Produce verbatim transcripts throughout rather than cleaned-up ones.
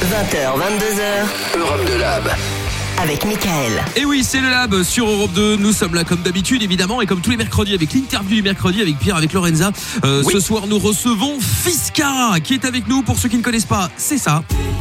vingt heures, vingt-deux heures, Europe de Lab. avec Mickaël. Et oui, c'est le Lab sur Europe deux. Nous sommes là comme d'habitude, évidemment, et comme tous les mercredis avec l'interview du mercredi avec Pierre, avec Lorenza. Euh, oui. Ce soir, nous recevons Fiskara qui est avec nous. Pour ceux qui ne connaissent pas, c'est ça.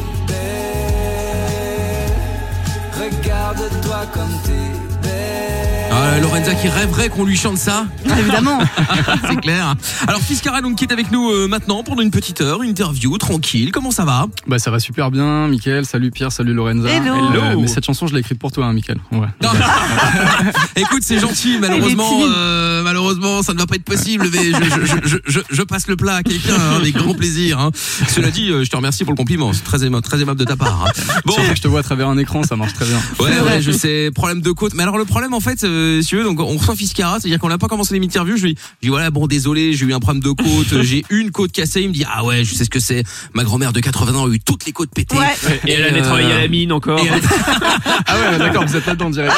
Regarde-toi comme t'es belle. Ah, Lorenza qui rêverait qu'on lui chante ça. Évidemment. C'est clair. Alors Fiskara donc qui est avec nous euh, maintenant pendant une petite heure, une interview tranquille. Comment ça va? Bah ça va super bien, Mickaël. Salut Pierre, salut Lorenza. Hello. Euh, mais cette chanson je l'ai écrite pour toi, hein, Mickaël. Ouais. Écoute, c'est gentil. Malheureusement, euh, malheureusement, ça ne va pas être possible. Mais je, je, je, je, je passe le plat à quelqu'un hein, avec grand plaisir. Hein. Cela dit, je te remercie pour le compliment. C'est très aimable, très aimable de ta part. Hein. Bon, je te vois à travers un écran, ça marche très bien. Ouais, ouais, je sais. Problème de côte. Mais alors le problème en fait, euh, si tu veux, donc on reçoit Fiskara, c'est-à-dire qu'on n'a pas commencé l'interview. Je lui dis voilà, bon désolé, j'ai eu un problème de côte, j'ai une côte cassée. Il me dit ah ouais, je sais ce que c'est. Ma grand-mère de quatre-vingts ans a eu toutes les côtes pétées. Ouais. Et, et elle allait euh... travailler à la mine encore. Et elle... Ah ouais, d'accord, vous êtes là-dedans direct.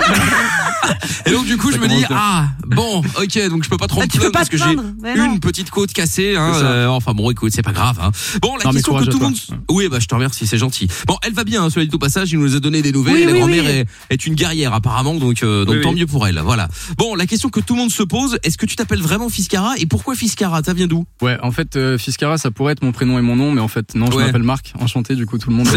Et donc du coup, ça je me dis ah bon, ok, donc je peux pas trop me plaindre parce que j'ai une petite côte cassée. Hein, euh, enfin bon, écoute, c'est pas grave. Hein. Bon, la non, question que tout le monde. Oui, bah je te remercie, c'est gentil. Bon, elle va bien, hein, cela dit au passage, il nous a donné des nouvelles. Oui, la oui, grand-mère oui. est, est une guerrière apparemment, donc euh, donc oui, tant oui. mieux pour elle. Voilà. Bon, la question que tout le monde se pose, est-ce que tu t'appelles vraiment Fiskara et pourquoi Fiskara? Ça vient d'où? Ouais, en fait, euh, Fiskara, ça pourrait être mon prénom et mon nom, mais en fait, non, je ouais. m'appelle Marc. Enchanté, du coup, tout le monde.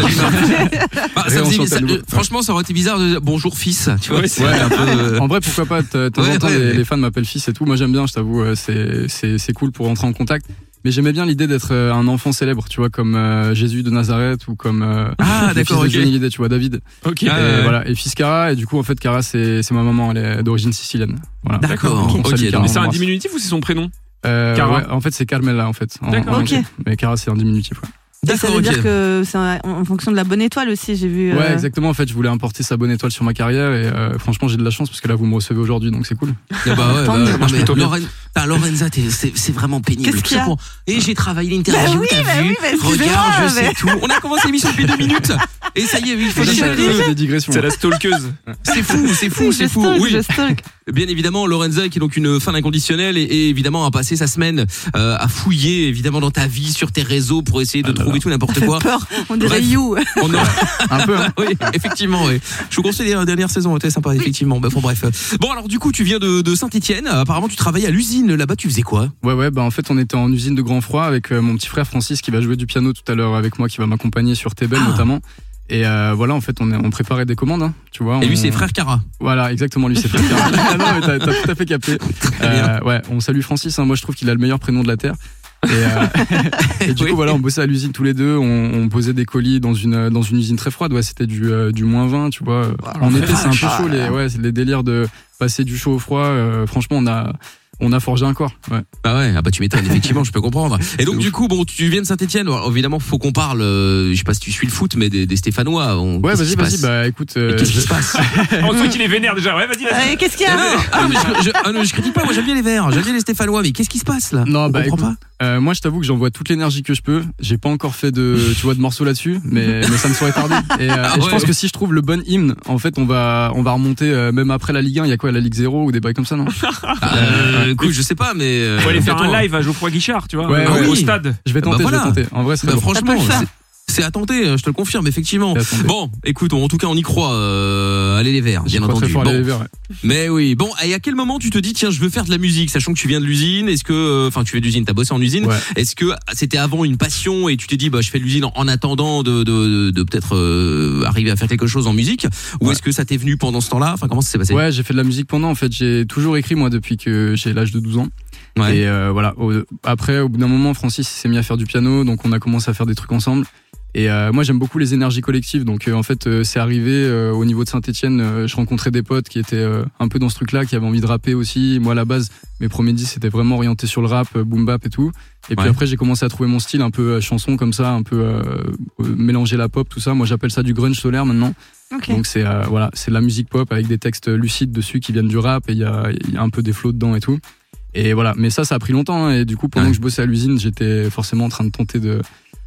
bah, ça faisait, ça, euh, franchement, ça aurait été bizarre de dire bonjour fils. Tu vois, ouais, c'est ouais, un peu. Euh... En vrai, pourquoi pas? De temps en temps, les, les fans m'appellent fils et tout. Moi, j'aime bien, je t'avoue, c'est c'est c'est cool pour rentrer en contact. Mais j'aimais bien l'idée d'être un enfant célèbre, tu vois, comme euh, Jésus de Nazareth ou comme euh, ah le d'accord, fils de okay. Johnny Hallyday, tu vois, David. Ok. Et, ah, ouais. voilà. Et Fiskara, et du coup, en fait, Cara, c'est c'est ma maman, elle est d'origine sicilienne. Voilà. D'accord. Donc, Ok. Cara, Mais c'est un diminutif ou c'est son prénom? euh, Cara. Ouais, en fait, c'est Carmela, en fait. En, D'accord. en, Ok. Mais Cara, c'est un diminutif. Ouais. Et ça veut ok. dire que c'est un- en fonction de la bonne étoile aussi, j'ai vu. Ouais, euh... exactement. En fait, je voulais importer sa bonne étoile sur ma carrière et euh, franchement, j'ai de la chance parce que là, vous me recevez aujourd'hui, donc c'est cool. Ah bah ouais, Tant bah, mieux. non, Marche mais plutôt bien. Loren... ah, Lorenza, t'es- c'est, c'est vraiment pénible. Qu'est-ce qu'il y a? Pour- Et j'ai travaillé l'interview, Bah oui, t'as bah vu oui, bah excusez-moi, regarde, je mais- sais tout. On a commencé l'émission depuis deux minutes. Et ça y est, il faut Déjà, déjà ça- le dire. c'est des digressions. C'est la stalkeuse. C'est fou, c'est fou, Oui, c'est je fou. stalk, Oui. je stalk. Bien évidemment, Lorenza qui est donc une fan inconditionnelle et, et évidemment a passé sa semaine euh, à fouiller évidemment dans ta vie, sur tes réseaux pour essayer de Ah là trouver là. tout n'importe Ça fait quoi. peur. On dirait Bref. You. On a... Un peu, hein. Oui, effectivement, oui. Je vous conseille la dernière saison, était sympa, effectivement. Bah, bon, bref. Bon, alors du coup, tu viens de, de Saint-Étienne. Apparemment, tu travaillais à l'usine là-bas. Tu faisais quoi? Ouais, ouais, bah en fait, on était en usine de grand froid avec euh, mon petit frère Francis qui va jouer du piano tout à l'heure avec moi, qui va m'accompagner sur T B L Ah. notamment. Et euh, voilà, en fait, on, est, on préparait des commandes, hein, tu vois. Et lui, on- c'est frère Cara. Voilà, exactement, lui, c'est frère Cara. Ah non, mais t'as, t'as tout à fait capté. Euh, ouais, on salue Francis, hein, moi je trouve qu'il a le meilleur prénom de la Terre. Et, euh, et du Oui. coup, voilà, on bossait à l'usine tous les deux, on, on posait des colis dans une, dans une usine très froide, ouais, c'était du, euh, du moins vingt, tu vois. En été, c'est un peu chaud, les, ouais, c'est les délires de passer du chaud au froid. Euh, franchement, on a, on a forgé un corps, ouais. Bah ouais, ah bah tu m'étonnes, effectivement, je peux comprendre. Et donc, du coup, bon, tu viens de Saint-Étienne. Alors, évidemment, faut qu'on parle, euh, je sais pas si tu suis le foot, mais des, des Stéphanois. On... Ouais, qu'est-ce qui vas-y, se vas-y, passe bah écoute. Mais euh, qu'est-ce qui je- se passe? On sent qu'il est vénère déjà. Ouais, vas-y, vas-y. Euh, Qu'est-ce qu'il y a? Ah non, mais je, je, ah non, je critique pas, moi j'aime bien les Verts, j'aime bien les Stéphanois, mais qu'est-ce qui se passe là? Non, On bah comprend écoute, pas. euh, moi je t'avoue que j'envoie toute l'énergie que je peux. J'ai pas encore fait de, tu vois, de morceaux là-dessus, mais, mais ça ne saurait tarder. Et, euh, Ah et je ouais. pense que si je trouve le bon hymne, en fait, on va, on va remonter euh, même après la Ligue un. Il y a quoi, la Ligue zéro ou des bails comme ça, non? Euh, écoute, je sais pas, mais. euh, Faut aller faire bientôt, un live à Geoffroy Guichard, tu vois, Ouais, euh, ouais. au Oui. stade. Je vais Bah tenter, voilà. je vais tenter. En vrai, c'est Bah, très bon. franchement, Ça peut le faire. c'est- c'est à tenter, je te le confirme, effectivement. C'est à tenter. Bon, écoute, en tout cas, on y croit. Euh, allez les Verts, J'y bien crois entendu. très fort, Bon. les Verts, ouais. Mais oui, bon, et à quel moment tu te dis, tiens, je veux faire de la musique, sachant que tu viens de l'usine? Est-ce que, enfin, tu fais de l'usine, t'as bossé en usine? Ouais. Est-ce que c'était avant une passion et tu t'es dit, bah, je fais de l'usine en, en attendant de, de, de, de peut-être euh, arriver à faire quelque chose en musique? Ou Ouais. est-ce que ça t'est venu pendant ce temps-là? Enfin, comment ça s'est passé? Ouais, j'ai fait de la musique pendant. En fait, j'ai toujours écrit moi depuis que j'ai l'âge de douze ans. Ouais. Et euh, voilà. Au- après, au bout d'un moment, Francis s'est mis à faire du piano, donc on a commencé à faire des trucs ensemble. Et euh, moi, j'aime beaucoup les énergies collectives. Donc, euh, en fait, euh, c'est arrivé euh, au niveau de Saint-Étienne. Euh, je rencontrais des potes qui étaient euh, un peu dans ce truc-là, qui avaient envie de rapper aussi. Moi, à la base, mes premiers disques c'était vraiment orienté sur le rap, euh, boom bap et tout. Et puis Ouais. après, j'ai commencé à trouver mon style un peu euh, chanson comme ça, un peu euh, euh, mélanger la pop, tout ça. Moi, j'appelle ça du grunge solaire maintenant. Ok. Donc c'est euh, voilà, c'est de la musique pop avec des textes lucides dessus qui viennent du rap et il y a, il y a un peu des flows dedans et tout. Et voilà, mais ça, ça a pris longtemps. hein, et du coup, pendant Ouais. que je bossais à l'usine, j'étais forcément en train de tenter de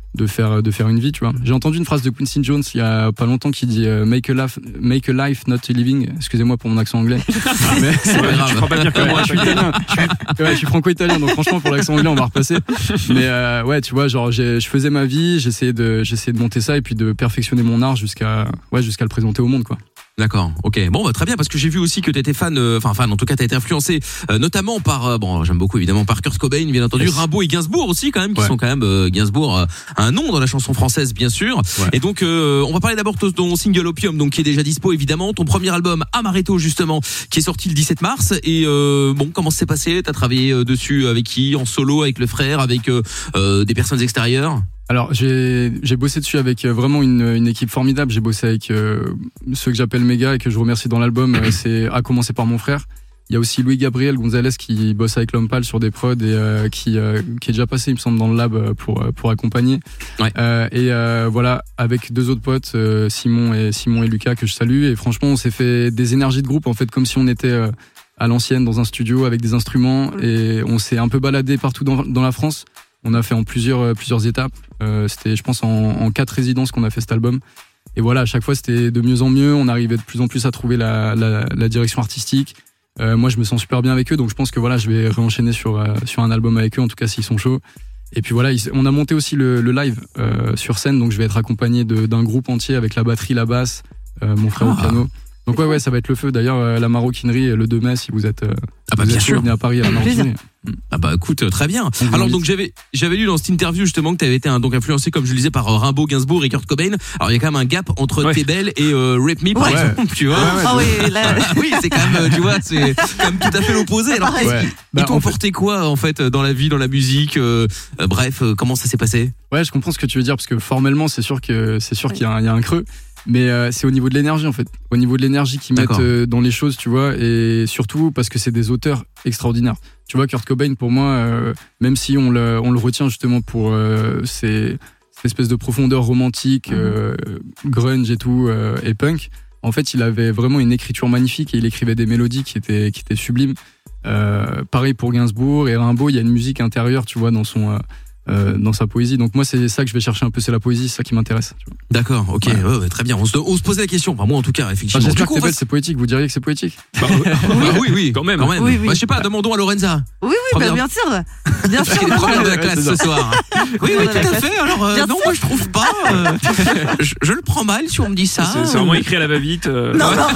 de faire de faire une vie, tu vois. J'ai entendu une phrase de Quincy Jones il y a pas longtemps qui dit euh, make a life make a life not a living. Excusez-moi pour mon accent anglais. Mais c'est ouais, tu feras pas dire que moi je suis italien. Je suis, ouais, je suis franco-italien, donc franchement pour l'accent anglais on va repasser. Mais euh, ouais, tu vois, genre j'ai, je faisais ma vie, j'essayais de j'essayais de monter ça et puis de perfectionner mon art jusqu'à ouais jusqu'à le présenter au monde, quoi. D'accord, ok. Bon, bah, très bien, parce que j'ai vu aussi que t'étais fan, enfin euh, fan, en tout cas t'as été influencé euh, notamment par, euh, bon, j'aime beaucoup évidemment par Kurt Cobain, bien entendu, yes. Rimbaud et Gainsbourg aussi quand même, qui ouais. sont quand même euh, Gainsbourg, euh, un nom dans la chanson française bien sûr. Ouais. Et donc euh, on va parler d'abord de ton single Opium, donc qui est déjà dispo évidemment, ton premier album Amaretto justement, qui est sorti le dix-sept mars. Et euh, bon, comment ça s'est passé? T'as travaillé euh, dessus avec qui? En solo, avec le frère, avec euh, euh, des personnes extérieures? Alors j'ai j'ai bossé dessus avec vraiment une une équipe formidable. J'ai bossé avec euh, ceux que j'appelle mes gars et que je remercie dans l'album. Euh, c'est à commencer par mon frère. Il y a aussi Louis Gabriel Gonzalez qui bosse avec L'Homme Pâle sur des prods et euh, qui euh, qui est déjà passé, il me semble, dans le lab pour pour accompagner. Ouais. Euh, et euh, voilà, avec deux autres potes, euh, Simon et Simon et Lucas, que je salue. Et franchement, on s'est fait des énergies de groupe en fait, comme si on était euh, à l'ancienne dans un studio avec des instruments, et on s'est un peu baladé partout dans dans la France. On a fait en plusieurs plusieurs étapes. Euh, c'était, je pense, en, en quatre résidences qu'on a fait cet album. Et voilà, à chaque fois, c'était de mieux en mieux. On arrivait de plus en plus à trouver la, la, la direction artistique. Euh, moi, je me sens super bien avec eux, donc je pense que voilà, je vais réenchaîner sur euh, sur un album avec eux, en tout cas s'ils sont chauds. Et puis voilà, on a monté aussi le, le live euh, sur scène, donc je vais être accompagné de, d'un groupe entier avec la batterie, la basse, euh, mon frère ah. au piano. Donc ouais, ouais, ça va être le feu. D'ailleurs, euh, la maroquinerie le deux mai, si vous êtes, euh, ah bah vous bien êtes sûr, venez à Paris à la maroquinerie. Ah bah écoute, très bien. Alors donc j'avais j'avais lu dans cette interview justement que tu avais été un, donc influencé, comme je le disais, par euh, Rimbaud, Gainsbourg et Kurt Cobain. Alors il y a quand même un gap entre ouais. T'es belle et euh, Rape Me par ouais. exemple, tu vois. Ouais, ouais, ah oui, là... oui, c'est quand même, tu vois, c'est quand même tout à fait l'opposé. Alors ouais. ils bah, t'ont apporté fait... quoi en fait dans la vie, dans la musique, euh, euh, bref, euh, comment ça s'est passé? Ouais, je comprends ce que tu veux dire, parce que formellement c'est sûr que c'est sûr ouais. qu'il y a un, il y a un creux. Mais euh, c'est au niveau de l'énergie en fait, au niveau de l'énergie qu'ils mettent euh, dans les choses, tu vois, et surtout parce que c'est des auteurs extraordinaires. Tu vois, Kurt Cobain, pour moi, euh, même si on le, on le retient justement pour euh, ces, cette espèce de profondeur romantique, euh, grunge et tout, euh, et punk, en fait, il avait vraiment une écriture magnifique et il écrivait des mélodies qui étaient, qui étaient sublimes. Euh, pareil pour Gainsbourg et Rimbaud, il y a une musique intérieure, tu vois, dans son... Euh, Euh, dans sa poésie. Donc moi c'est ça que je vais chercher un peu, c'est la poésie, c'est ça qui m'intéresse, tu vois. D'accord, ok, ouais. Ouais, ouais, très bien. On se, on se posait la question, enfin moi en tout cas, effectivement. Enfin, j'espère du coup, que c'est va... belle, c'est poétique. Vous diriez que c'est poétique? Bah, bah, oui, oui, quand même. Quand même. Oui, oui. Bah, je sais pas, demandons à Lorenza. Oui, oui, bah, bien sûr, bien sûr. Parce qu'elle est première de la classe ce soir. Oui, oui, tout à fait. Alors euh, non, moi je trouve pas. Euh, je, je le prends mal si on me dit ça. C'est, c'est vraiment écrit à la va-vite. Euh... Non, non,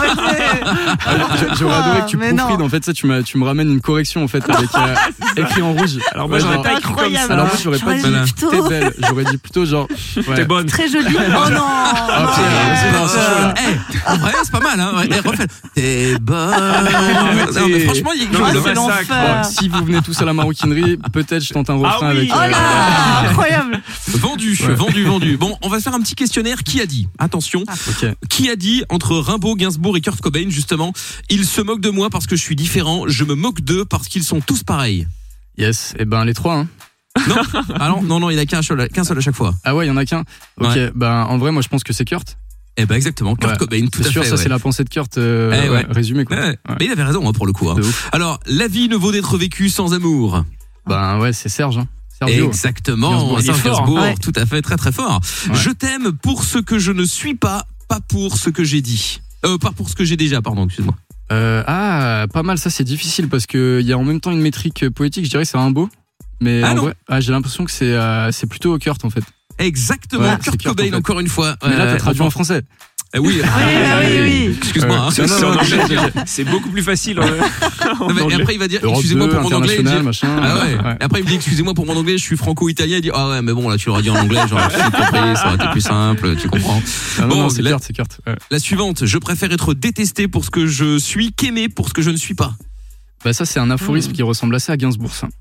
mais j'aurais adoré que tu profites. En fait, ça, tu me, tu me ramènes une correction en fait avec euh, écrit en rouge. Alors moi j'aurais pas écrit comme ça. Alors moi j'aurais pas dit. Belle. J'aurais dit plutôt genre ouais. T'es bonne, très jolie. Oh non, oh, Pierre, c'est, non, c'est chaud là. Hey, en vrai c'est pas mal hein. Ouais, refais. T'es bonne. Non mais franchement il y a quelque chose de bon, si vous venez tous à la maroquinerie, peut-être je tente un refrain ah oui. avec oh là euh... incroyable. Vendu, ouais. vendu, vendu. Bon, on va faire un petit questionnaire. Qui a dit? Attention. Ah. Okay. Qui a dit entre Rimbaud, Gainsbourg et Kurt Cobain justement, ils se moquent de moi parce que je suis différent, je me moque d'eux parce qu'ils sont tous pareils? Yes, et ben les trois hein. Non, ah non, non, non, il y en a qu'un seul, qu'un seul à chaque fois. Ah ouais, il y en a qu'un. Ok, ouais. Ben en vrai, moi je pense que c'est Kurt. Eh ben exactement, Kurt ouais. Cobain, tout c'est à sûr, fait. Ça ouais. c'est la pensée de Kurt, euh, eh ouais. résumé quoi. Ouais. Ouais. Mais il avait raison hein, pour le coup. Hein. Alors, la vie ne vaut d'être vécue sans amour. Ben ouais, c'est Serge. Hein. Sergio. Exactement, Serge Gainsbourg, ouais. tout à fait, très très fort. Ouais. Je t'aime pour ce que je ne suis pas, pas pour ce que j'ai dit. Euh, pas pour ce que j'ai déjà, pardon, excuse-moi. Euh, ah, pas mal, ça c'est difficile parce que il y a en même temps une métrique poétique, je dirais que c'est Rimbaud. Mais ah en vrai, ah, j'ai l'impression que c'est, euh, c'est plutôt Kurt en fait. Exactement, ouais, Kurt, Kurt Cobain en fait. Encore une fois. Mais là t'as traduit en français. Eh oui, ah, oui, ah, oui, oui. Excuse-moi. Euh, hein. C'est, non, non, non, c'est beaucoup plus facile. En non, mais après il va dire excusez-moi pour mon anglais. Il dit, machin, ah ouais. Ouais. Et après il me dit excusez-moi pour mon anglais, je suis franco-italien. Il dit ah ouais mais bon là tu l'aurais dit en anglais, genre je suis compris, ça aurait été plus simple, tu comprends. Ah, bon, non, non, c'est la, Kurt, c'est Kurt. Ouais. La suivante, je préfère être détesté pour ce que je suis qu'aimé pour ce que je ne suis pas. Bah ça c'est un aphorisme mmh. qui ressemble assez à Gainsbourg ça.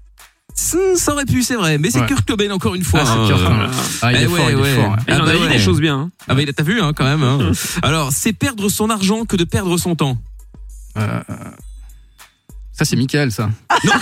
Ça aurait pu, c'est vrai, mais c'est ouais. Kurt Cobain encore une fois. Ah, c'est Kurt. Hein. Ah, il est eh fort, ouais, il est ouais. fort. Il en a dit des choses bien. Hein. Ah bah t'as vu hein, quand même. Hein. Alors, c'est perdre son argent que de perdre son temps. Euh... Ça c'est Mickaël ça. Non.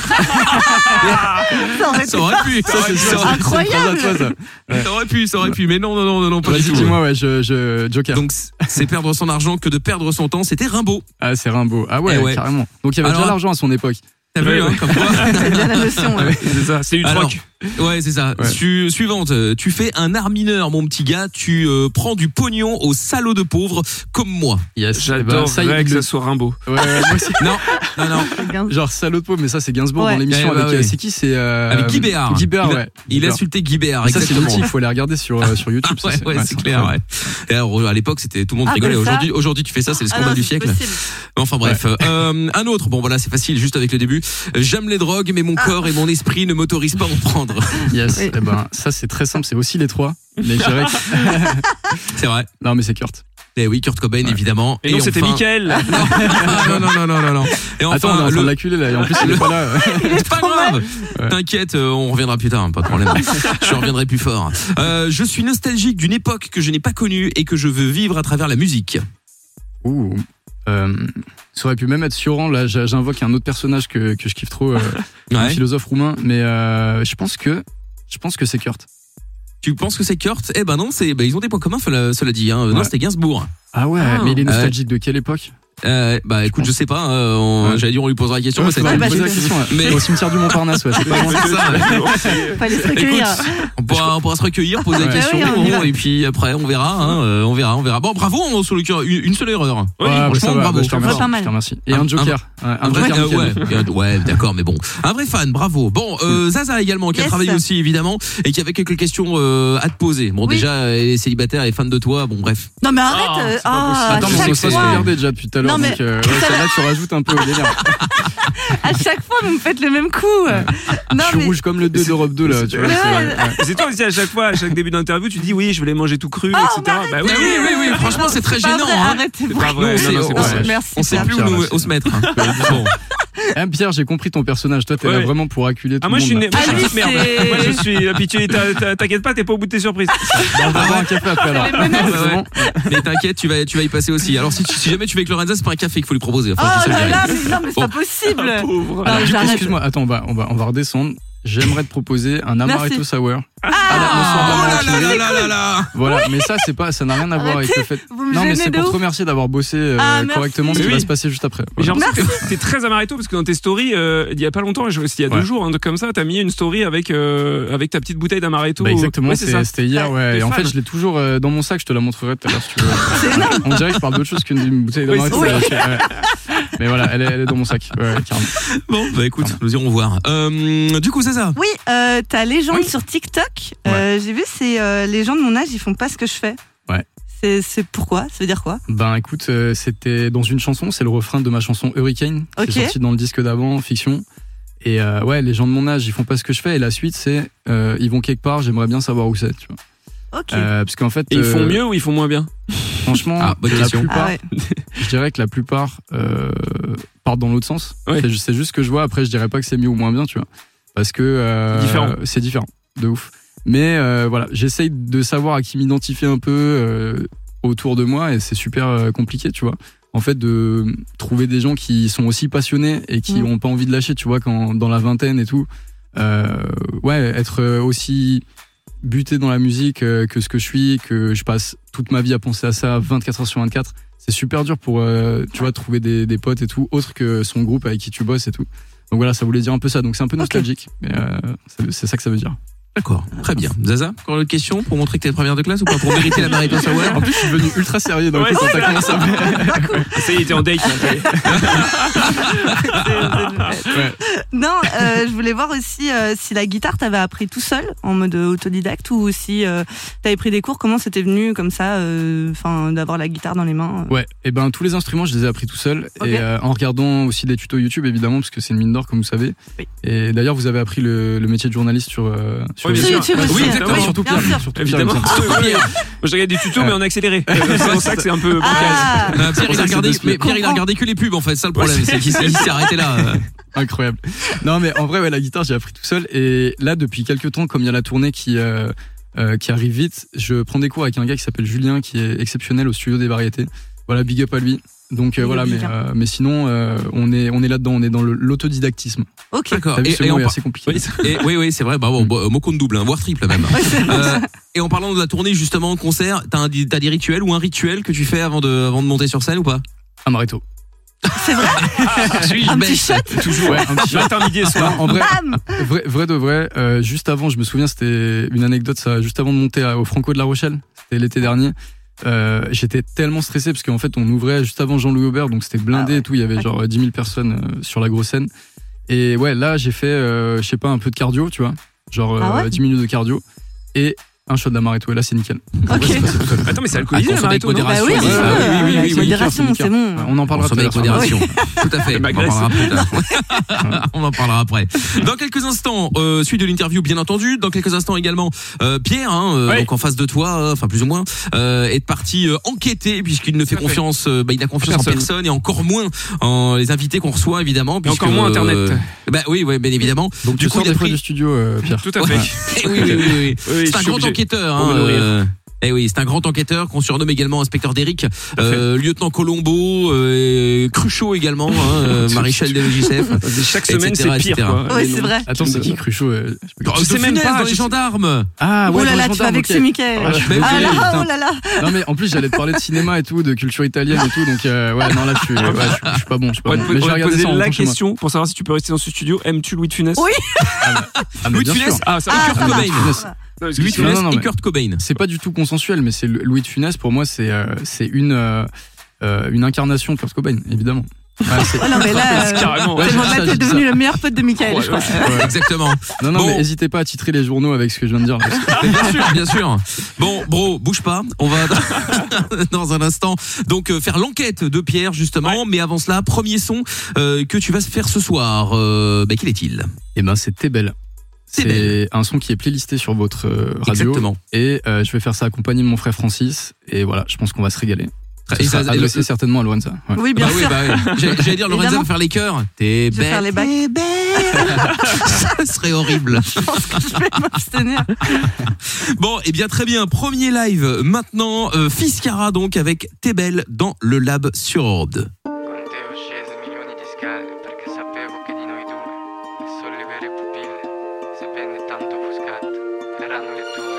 ça aurait pu. Ça, c'est, c'est incroyable. Ça, ça. Ouais. ça aurait pu, ça aurait pu, mais non, non, non, non, non pas Vas-y, du tout. Dis-moi, ouais, je, je, Joker. Donc c'est perdre son argent que de perdre son temps. C'était Rimbaud. Ah c'est Rimbaud. Ah ouais, ouais. carrément. Donc il y avait Alors, déjà l'argent à son époque. T'as vu, hein, comme quoi. T'as bien la notion. Ouais. C'est ça, c'est une Alors, troc. Ouais, c'est ça. Ouais. Su- suivante, tu fais un art mineur, mon petit gars. Tu euh, prends du pognon au salaud de pauvres comme moi. Yes. J'adore ça, que il ça le- soit Rimbaud. Ouais, ouais, moi aussi. Non, non, non. Genre salaud de pauvre, mais ça c'est Gainsbourg Ouais. dans l'émission Ouais, bah avec ouais. euh, c'est qui c'est euh, Avec Guy Béard. Guy Béard, il a, ouais. Il a Béard. insulté Guy Béard, Ça c'est exactement. l'outil, il faut aller regarder sur euh, sur YouTube. Ouais, ça, ouais, c'est clair. incroyable. Ouais. Et alors, à l'époque, c'était tout le monde Ah, rigolait. bah, ça. Aujourd'hui, aujourd'hui, tu fais ça, c'est le Ah scandale non, du c'est siècle. possible. Enfin bref, euh, un autre. Bon voilà, c'est facile, juste avec le début. J'aime les drogues, mais mon corps et mon esprit ne m'autorisent pas à en prendre. Yes. Oui. Eh ben ça c'est très simple, c'est aussi les trois. Mais je dirais que... C'est vrai. non mais c'est Kurt. Et oui, Kurt Cobain, Ouais. évidemment. Et non, c'était enfin- Mickaël. non, non, non, non, non, non. Et enfin, Attends, on est en train le- de l'acculer là, et en plus il est pas là. C'est pas grave. T'inquiète, euh, on reviendra plus tard, hein, pas de problème. Je reviendrai plus fort. Euh, je suis nostalgique d'une époque que je n'ai pas connue et que je veux vivre à travers la musique. Ouh. Euh, ça aurait pu même être Sioran, là j'a- j'invoque un autre personnage que, que je kiffe trop, euh, un Ouais. philosophe roumain, mais euh, je pense que je pense que c'est Kurt. Tu penses que c'est Kurt? Eh ben non, c'est, ben ils ont des points communs, cela, cela dit. Hein. Non, Ouais. c'était Gainsbourg. Ah ouais, Ah. mais il est nostalgique de quelle époque? Euh, bah écoute, je sais pas. euh, on- Ouais. J'allais dire on lui posera la question. Ouais, mais c'est faudrait pas- lui poser bah, la je- question, ouais. Mais- Au cimetière du Montparnasse, ouais. c'est pas loin. c'est ça. Fallait se recueillir. Écoute, on pourra, on pourra se recueillir, poser la Ouais. question, Ah oui, on y bon, va. et puis après on verra, hein, euh, on verra, on verra. Bon, bravo, on, sur le cœur, une, une seule erreur. Oui, Ouais, bah, franchement, ça va, bravo. bah, je te remercie. Pas mal. je te remercie. Et Un- un joker. Ouais, Un Un vrai, joker. euh, ouais, nickel. euh, ouais, d'accord, mais bon, un vrai fan, bravo. Bon, euh, Zaza également, qui a Yes. travaillé aussi évidemment et qui avait quelques questions euh, à te poser. Bon, Oui. déjà, elle est célibataire, elle est fan de toi. Bon, bref. Non mais Ah, arrête. euh, c'est pas ah, possible. à Attends, mais on chaque peut pas se fois, regarder déjà depuis tout à l'heure, Non, mais- donc euh, ouais, celle-là tu rajoutes un peu au délire. à chaque fois vous me faites le même coup. Non Je suis mais rouge comme le deux d'Europe deux là, tu vois. Ouais. c'est vrai, ouais. C'est toi aussi à chaque fois, à chaque début d'interview, tu dis oui, je vais les manger tout cru, Oh, et cetera. mais Bah Oui, oui, oui, oui, franchement, c'est très c'est pas gênant. vrai, Hein. arrêtez. C'est pas vrai. Nous, on non, non, sait- c'est on pas sait- vrai. Merci. On sait Pierre. plus où, Pierre, nous- merci. où se mettre. Hein. Bon. Eh, Pierre, j'ai compris ton personnage. Toi, t'es là Ouais. vraiment pour acculer tout Ah, le moi je monde. suis une, là. moi, je suis Ah, une lui, petite merde. c'est- Moi je suis habitué, t'as- t'as- t'inquiète pas, t'es pas au bout de tes surprises. Bon, on va boire un café après alors. Les menaces. Ouais, ouais. Mais t'inquiète, tu vas, tu vas y passer aussi. Alors si, tu- si jamais tu vas avec Lorenza, c'est pas un café qu'il faut lui proposer. Enfin, Oh je sais là le là, dire. mais non mais c'est Bon. pas possible. Ah, pauvre. Non, Alors, du coup, j'arrête. excuse-moi, attends, on va, on va, on va redescendre. J'aimerais te proposer un amaretto Merci. sour. Ah, Oh là là c'est là là cool. là là. Voilà, mais ça, c'est pas, ça n'a rien à voir avec le fait. Vous me Non, mais gênez c'est de pour te ouf. remercier d'avoir bossé euh, Ah, merci. correctement ce qui Oui. va se passer juste après. Mais j'ai Voilà. l'impression que t'es très amaretto parce que dans tes stories, euh, il y a pas longtemps, je- il y a deux Ouais. jours, un truc comme ça, t'as mis une story avec euh, avec ta petite bouteille d'amaretto. Bah, exactement, Ouais, c'est c'est- ça. c'était hier, ouais. T'es Et en fan. fait, je l'ai toujours euh, dans mon sac, je te la montrerai tout à l'heure si tu veux. C'est énorme. On dirait que je parle d'autre chose qu'une d'une bouteille Oui, d'amaretto. c'est là-dessus, ouais. Mais voilà, elle est, elle est dans mon sac. Ouais, carrément. Bon, bah écoute, nous irons voir. Euh, du coup, c'est ça. Oui, euh, ta légende Oui. sur TikTok, euh, j'ai vu, c'est euh, les gens de mon âge, ils font pas ce que je fais. Ouais. C'est, c'est pourquoi? Ça veut dire quoi? Ben écoute, euh, c'était dans une chanson, c'est le refrain de ma chanson Hurricane, qui Ok. est sortie dans le disque d'avant, Fiction. Et euh, ouais, les gens de mon âge, ils font pas ce que je fais. Et la suite, c'est euh, ils vont quelque part, j'aimerais bien savoir où c'est. Tu vois. Ok. Euh, parce qu'en fait, Et ils font euh, mieux ou ils font moins bien? franchement, Ah, bonne la question. plupart, Ah ouais. je dirais que la plupart euh, partent dans l'autre sens. Ouais. C'est, ju- c'est juste ce que je vois. Après, je dirais pas que c'est mieux ou moins bien, tu vois, parce que euh, Différent. c'est différent, de ouf. Mais euh, voilà, j'essaye de savoir à qui m'identifier un peu euh, autour de moi, et c'est super euh, compliqué, tu vois. En fait, de trouver des gens qui sont aussi passionnés et qui Mm. ont pas envie de lâcher, tu vois, quand dans la vingtaine et tout. Euh, ouais, être aussi buté dans la musique euh, que ce que je suis, que je passe toute ma vie à penser à ça vingt-quatre heures sur vingt-quatre. C'est super dur pour, euh, tu vois, trouver des, des potes et tout, autre que son groupe avec qui tu bosses et tout. Donc voilà, ça voulait dire un peu ça. Donc c'est un peu nostalgique, mais euh, c'est- c'est ça que ça veut dire. D'accord, très bien. Zaza, encore une autre question pour montrer que t'es première de classe ou pas, pour mériter la Marito Sour? En plus, je suis devenu ultra sérieux dans Ouais, le coup quand c'est t'as commencé à me- Ça y est, t'es en date. Ouais. Non, euh, je voulais voir aussi euh, si la guitare t'avais appris tout seul, en mode autodidacte, ou si euh, t'avais pris des cours, comment c'était venu comme ça, enfin d'avoir la guitare dans les mains. euh. Ouais, et ben tous les instruments, je les ai appris tout seul, Ok. et euh, en regardant aussi des tutos YouTube évidemment, parce que c'est une mine d'or comme vous savez. Oui. Et d'ailleurs, vous avez appris le, le métier de journaliste sur euh, sur Oui, bien Sur sûr. YouTube Ouais, aussi. oui, exactement. Oui, surtout bien Pierre, sûr. surtout Évidemment. Pierre, il me semble. Moi, je regarde des tutos, mais en accéléré. C'est pour ça que c'est un peu. Ah, Euh, Pierre, il a regardé, c'est mais Pierre, il a regardé que les pubs en fait, ça le problème, c'est qu'il s'est il s'est arrêté là. euh. Incroyable. Non, mais en vrai, ouais, la guitare, j'ai appris tout seul. Et là, depuis quelques temps, comme il y a la tournée qui, euh, euh, qui arrive vite, je prends des cours avec un gars qui s'appelle Julien, qui est exceptionnel au studio des variétés. Voilà, big up à lui. Donc euh, Big voilà, up, mais, Julien. euh, mais sinon, euh, on est, on est là-dedans, on est dans le- l'autodidactisme. ok. D'accord. T'as vu, Et, ce et mot en est par- assez compliqué. et- oui, oui, c'est vrai. Bah bon, bon, mot compte double, hein, voire triple même. Ouais, c'est- Euh, et en parlant de la tournée justement, concert, t'as un, t'as des rituels ou un rituel que tu fais avant de, avant de monter sur scène ou pas? Amaretto. C'est vrai? Suis-je Un bête? petit shot? Toujours, ouais, un petit matin, midi et soir. En vrai, Bam! vrai, vrai de vrai, euh, juste avant, je me souviens, c'était une anecdote, ça, juste avant de monter à- au Franco de La Rochelle, c'était l'été dernier. Euh, j'étais tellement stressé parce qu'en fait, on ouvrait juste avant Jean-Louis Aubert, donc c'était blindé Ah ouais. et tout. Il y avait genre dix mille personnes euh, sur la grosse scène. Et ouais, là, j'ai fait, euh, je sais pas, un peu de cardio, tu vois, genre euh, Ah ouais dix minutes de cardio et un shot d'amaretto. Et là, c'est nickel. Ok. Attends, mais c'est alcoolisé, Consommer avec l'amaretto, non? modération. Bah oui, oui, c'est oui, ça, oui, oui, avec oui, oui. modération, nickel, c'est bon. On en parlera Consommer avec tout à l'heure. modération. Tout à fait. On en m'agresse. parlera plus tard. On en parlera après. Dans quelques instants, euh, suite de l'interview, bien entendu. Dans quelques instants également, euh, Pierre, hein, euh, Ouais. donc en face de toi, euh, enfin plus ou moins, euh, est parti euh, enquêter puisqu'il ne fait Tout à fait. confiance, euh, bah, il a confiance en Personne. personne et encore moins en les invités qu'on reçoit évidemment. Et encore puisque, moins Internet. euh, bah oui, ouais, bien évidemment. Donc, du tu coup, sors il a des fois pris. du studio, euh, Pierre. Tout à Ouais. fait. Eh oui, oui, oui, oui. Oui, je C'est un suis grand obligé. enquêteur. Pour Hein, me nourrir. euh, Eh oui, c'est un grand enquêteur qu'on surnomme également inspecteur d'Eric, à euh, lieutenant Colombo, euh, Cruchot également, hein, euh, maréchal de J C F. Chaque semaine, et cetera, c'est pire, et cetera. quoi. Ouais, Les c'est noms. vrai. Attends, c'est qui Cruchot euh, je sais pas. Oh, Je sais de même Funès, pas, dans je les sais- gendarmes. Ah Oh ouais, là dans là, les tu vas gendarmes, vexer ok. Mickaël. Ah, je suis Mais Ah désolé, là, putain. oh là là. Non mais en plus j'allais te parler de cinéma et tout, de culture italienne et tout, donc euh, ouais non là je suis, ouais, je, suis- je suis pas bon, je suis On pas va bon. te Mais je vais on va te regarder poser ça en la rentrant chez moi. question pour savoir si tu peux rester dans ce studio. Aimes-tu Louis de Funès? Oui. Ah, mais Louis de bien Funès. sûr. Ah, ça Ah, va. ça Kurt marche. Cobain. ça va. Louis de Non, Funès non, non, et mais- Kurt Cobain. C'est pas du tout consensuel, mais c'est le- Louis de Funès pour moi c'est euh, c'est une euh, euh, une incarnation de Kurt Cobain évidemment. Ouais, c'est- Oh non, mais là, euh, Carrément. Ouais, c'est j'ai bon, dit là, ça, t'es j'ai dit devenu ça. le meilleur pote de Mickaël, je crois. Ouais. Exactement. Non non Bon. mais hésitez pas à titrer les journaux avec ce que je viens de dire. parce que- Mais bien sûr, bien sûr. Bon, bro, bouge pas. On va dans un instant donc euh, faire l'enquête de Pierre justement. Mais avant cela, premier son euh, que tu vas faire ce soir. Euh, bah, quel est-il? Eh ben c'est T'es belle. T'es belle. C'est un son qui est playlisté sur votre euh, radio. Exactement. Et euh, je vais faire ça accompagné de mon frère Francis. Et voilà, je pense qu'on va se régaler. Et Et ça- ça adressé certainement à Lorenza. Ouais. Oui, bien bah oui, sûr. bah oui. J'allais j'allais dire Lorenza Évidemment. va faire les chœurs. T'es Je vais faire belle. les bacs. T'es belle. Ça serait horrible. Je pense que je vais m'abstenir. Bon, et bien très bien. Premier live maintenant. Euh, Fiskara donc avec T'es belle dans le Lab sur Orbe. Contevo scese milioni di scale perché sapevo che di noi due le sole vere pupille, sebbene tanto offuscate, erano le tue.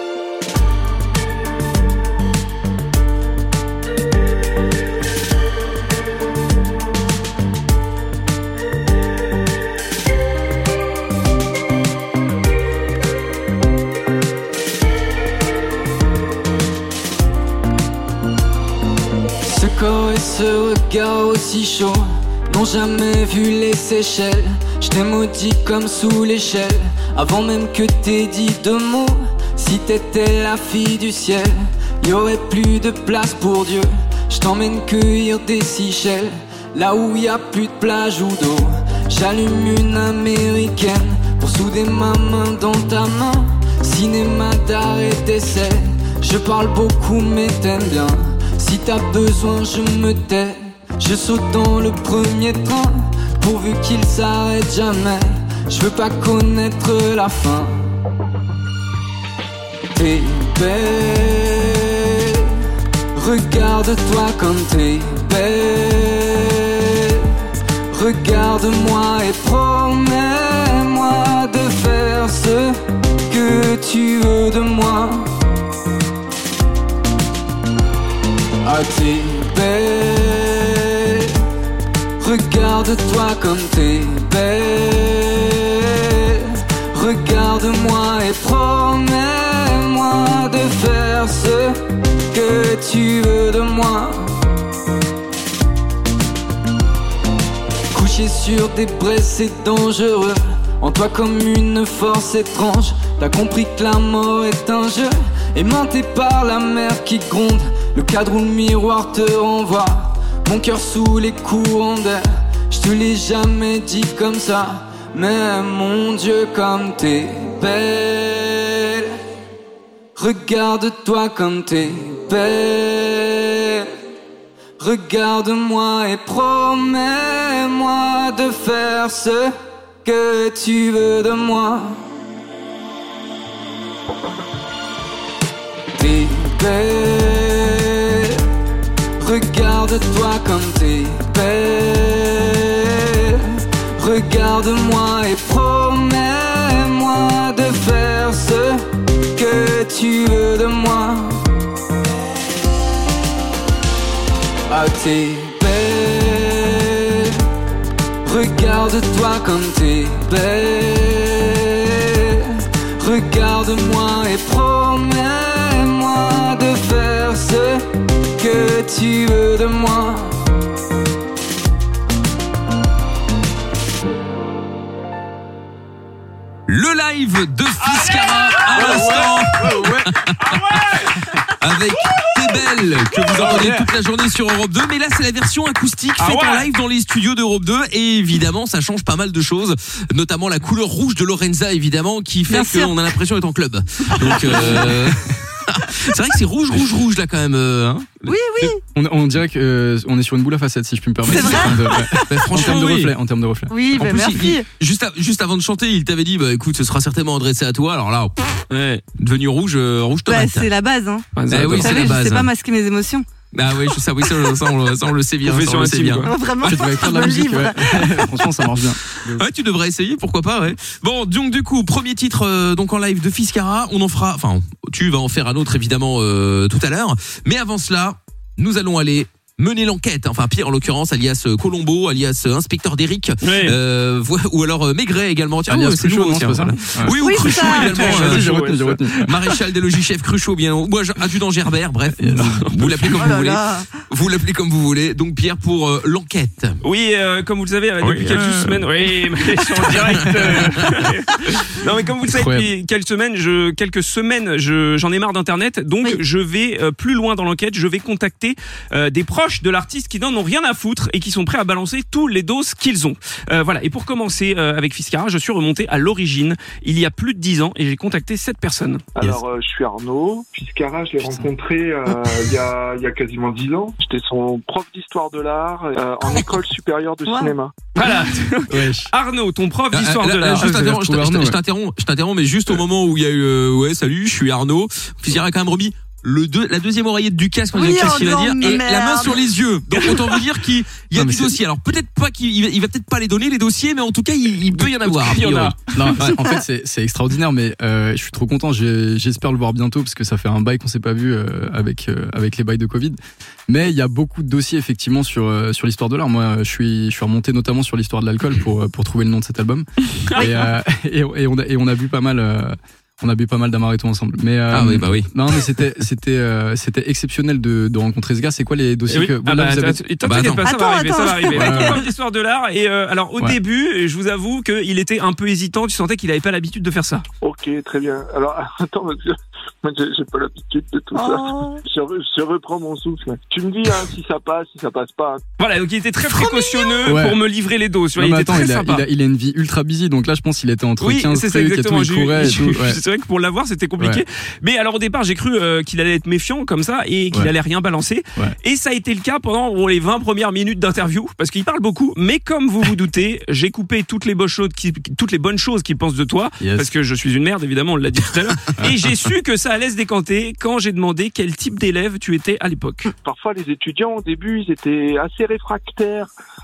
Ce corps et ce regard aussi chaud n'ont jamais vu les Seychelles. Je t'ai maudit comme sous l'échelle, avant même que t'aies dit deux mots. Si t'étais la fille du ciel, y aurait plus de place pour Dieu. Je t'emmène cueillir des Seychelles, là où y a plus de plage ou d'eau. J'allume une américaine pour souder ma main dans ta main. Cinéma d'art et d'essai, je parle beaucoup mais t'aimes bien. Si t'as besoin je me tais, je saute dans le premier train, pourvu qu'il s'arrête jamais. Je veux pas connaître la fin. T'es belle, regarde-toi comme t'es belle. Regarde-moi et promets-moi de faire ce que tu veux de moi. Ah t'es belle, regarde-toi comme t'es belle. Regarde-moi et promets-moi de faire ce que tu veux de moi. Coucher sur des braises c'est dangereux, en toi comme une force étrange. T'as compris que la mort est un jeu, aimanté par la mer qui gronde. Le cadre où le miroir te renvoie, mon cœur sous les courants d'air. Je te l'ai jamais dit comme ça, mais mon Dieu comme t'es belle. Regarde-toi comme t'es belle. Regarde-moi et promets-moi de faire ce que tu veux de moi. T'es belle, regarde-toi comme t'es belle. Regarde-moi et promets-moi de faire ce que tu veux de moi. Ah t'es belle, Regarde-toi comme t'es belle. Regarde-moi et promets-moi de faire ce que tu veux de moi. Le live de Fiskara à l'instant. Avec T'es belle que vous entendez toute la journée sur Europe deux, mais là c'est la version acoustique faite en live dans les studios d'Europe deux et évidemment ça change pas mal de choses, notamment la couleur rouge de Lorenza évidemment qui fait qu'on a l'impression d'être en club. Donc euh... c'est vrai que c'est rouge, rouge, rouge là quand même. Euh, hein oui, oui. On, on dirait que euh, on est sur une boule à facettes, si je puis me permettre. C'est vrai. En, de, ouais. bah, franchement, en termes de oui. reflet, en termes de reflet. Oui, bah, en plus, merci. Il, juste, à, juste avant de chanter, il t'avait dit, bah écoute, ce sera certainement adressé à toi. Alors là, pff, ouais, devenu rouge, euh, rouge tomate. Bah, c'est la base, hein. Ah, bah, oui, vous c'est savez, la base. Je sais pas masquer mes émotions. Ah oui, ça, oui, ça, ça, on, le, ça on le sait bien. On fait ça, sur on le un sait team, bien. quoi. Vraiment, tu devrais écrire de la musique, ouais. Franchement, ça marche bien. Ouais, tu devrais essayer, pourquoi pas, ouais. Bon, donc du coup, premier titre euh, donc en live de Fiskara, on en fera, enfin, tu vas en faire un autre évidemment euh, tout à l'heure. Mais avant cela, nous allons aller mener l'enquête, enfin Pierre en l'occurrence, alias Colombo, alias inspecteur d'Eric, oui. euh, ou alors euh, Maigret également. Tiens, alias oh, c'est Cruchot, nouveau, tiens, voilà. Ouais. Oui, ou oui, Cruchot également. Euh, j'ai retenu, j'ai retenu. Maréchal des logis chef Cruchot, bien, ou adjudant Gerbert, bref, vous l'appelez comme oh vous voulez. Là. Vous l'appelez comme vous voulez. Donc Pierre pour euh, l'enquête. Oui, euh, comme vous le savez, depuis oui, quelques euh... semaines, oui, mais je suis en direct. Non, mais comme vous le savez, depuis quelques semaines, je, quelques semaines, je, j'en ai marre d'Internet, donc oui. je vais euh, plus loin dans l'enquête. Je vais contacter euh, des proches de l'artiste qui n'en ont rien à foutre et qui sont prêts à balancer tous les doses qu'ils ont. Euh, voilà. Et pour commencer euh, avec Fiskara, je suis remonté à l'origine il y a plus de dix ans et j'ai contacté sept personnes. Alors, euh, je suis Arnaud. Fiskara, je l'ai Putain. rencontré euh, il y a il y a quasiment dix ans. J'étais son prof d'histoire de l'art euh, en école supérieure de wow. cinéma. Voilà. Arnaud, ton prof d'histoire euh, de l'art. Juste interromps, je, Arnaud, je t'interromps, je t'interromps, mais juste au moment où il y a eu euh, ouais, salut, je suis Arnaud. Fiskara a quand même remis le deux, la deuxième oreillette du casque, oui, qu'est-ce qu'il va dire, et merde. la main sur les yeux. Donc autant vous dire qu'il y a non, du dossier. Alors peut-être pas qu'il il va, il va peut-être pas les donner les dossiers, mais en tout cas il, il peut y en avoir. Il y en a. Non, ouais, en fait c'est, c'est extraordinaire, mais euh, je suis trop content. J'ai, j'espère le voir bientôt parce que ça fait un bail qu'on s'est pas vu euh, avec euh, avec les bails de Covid. Mais il y a beaucoup de dossiers effectivement sur euh, sur l'histoire de l'art. Moi je suis je suis remonté notamment sur l'histoire de l'alcool pour pour trouver le nom de cet album. et, euh, et, et on a et on a vu pas mal. Euh, On a bu pas mal d'amaretto ensemble. Mais euh, ah oui, bah oui. Non, mais c'était c'était euh, c'était exceptionnel de, de rencontrer ce gars. C'est quoi les dossiers oui. que ah voilà, bah, vous avez... T'inquiète bah, pas, ça attends, va arriver, attends. ça va arriver. Ouais, ouais. Comme l'histoire de l'art. Et euh, alors au ouais. début, je vous avoue qu'il était un peu hésitant. Tu sentais qu'il avait pas l'habitude de faire ça. Ok, très bien. Alors attends, monsieur. Moi, j'ai, j'ai pas l'habitude de tout oh. ça. Je, re, je reprends mon souffle. Tu me dis hein, si ça passe, si ça passe pas. Voilà, donc il était très précautionneux ouais. pour me livrer les doses. Non, il était attends, très il, a, sympa. il, a, il a une vie ultra busy, donc là je pense qu'il était entre oui, quinze c'est trucs et tout, il courait et tout. Ouais. C'est vrai que pour l'avoir c'était compliqué. Ouais. Mais alors au départ j'ai cru euh, qu'il allait être méfiant comme ça et qu'il ouais. allait rien balancer. Ouais. Et ça a été le cas pendant bon, les vingt premières minutes d'interview parce qu'il parle beaucoup. Mais comme vous vous doutez, j'ai coupé toutes les bonnes choses, qui, toutes les bonnes choses qu'il pense de toi yes. parce que je suis une merde évidemment, on l'a dit tout à l'heure. Et j'ai su que ça allait se décanter quand j'ai demandé quel type d'élève tu étais à l'époque. Parfois les étudiants au début ils étaient assez réfractaires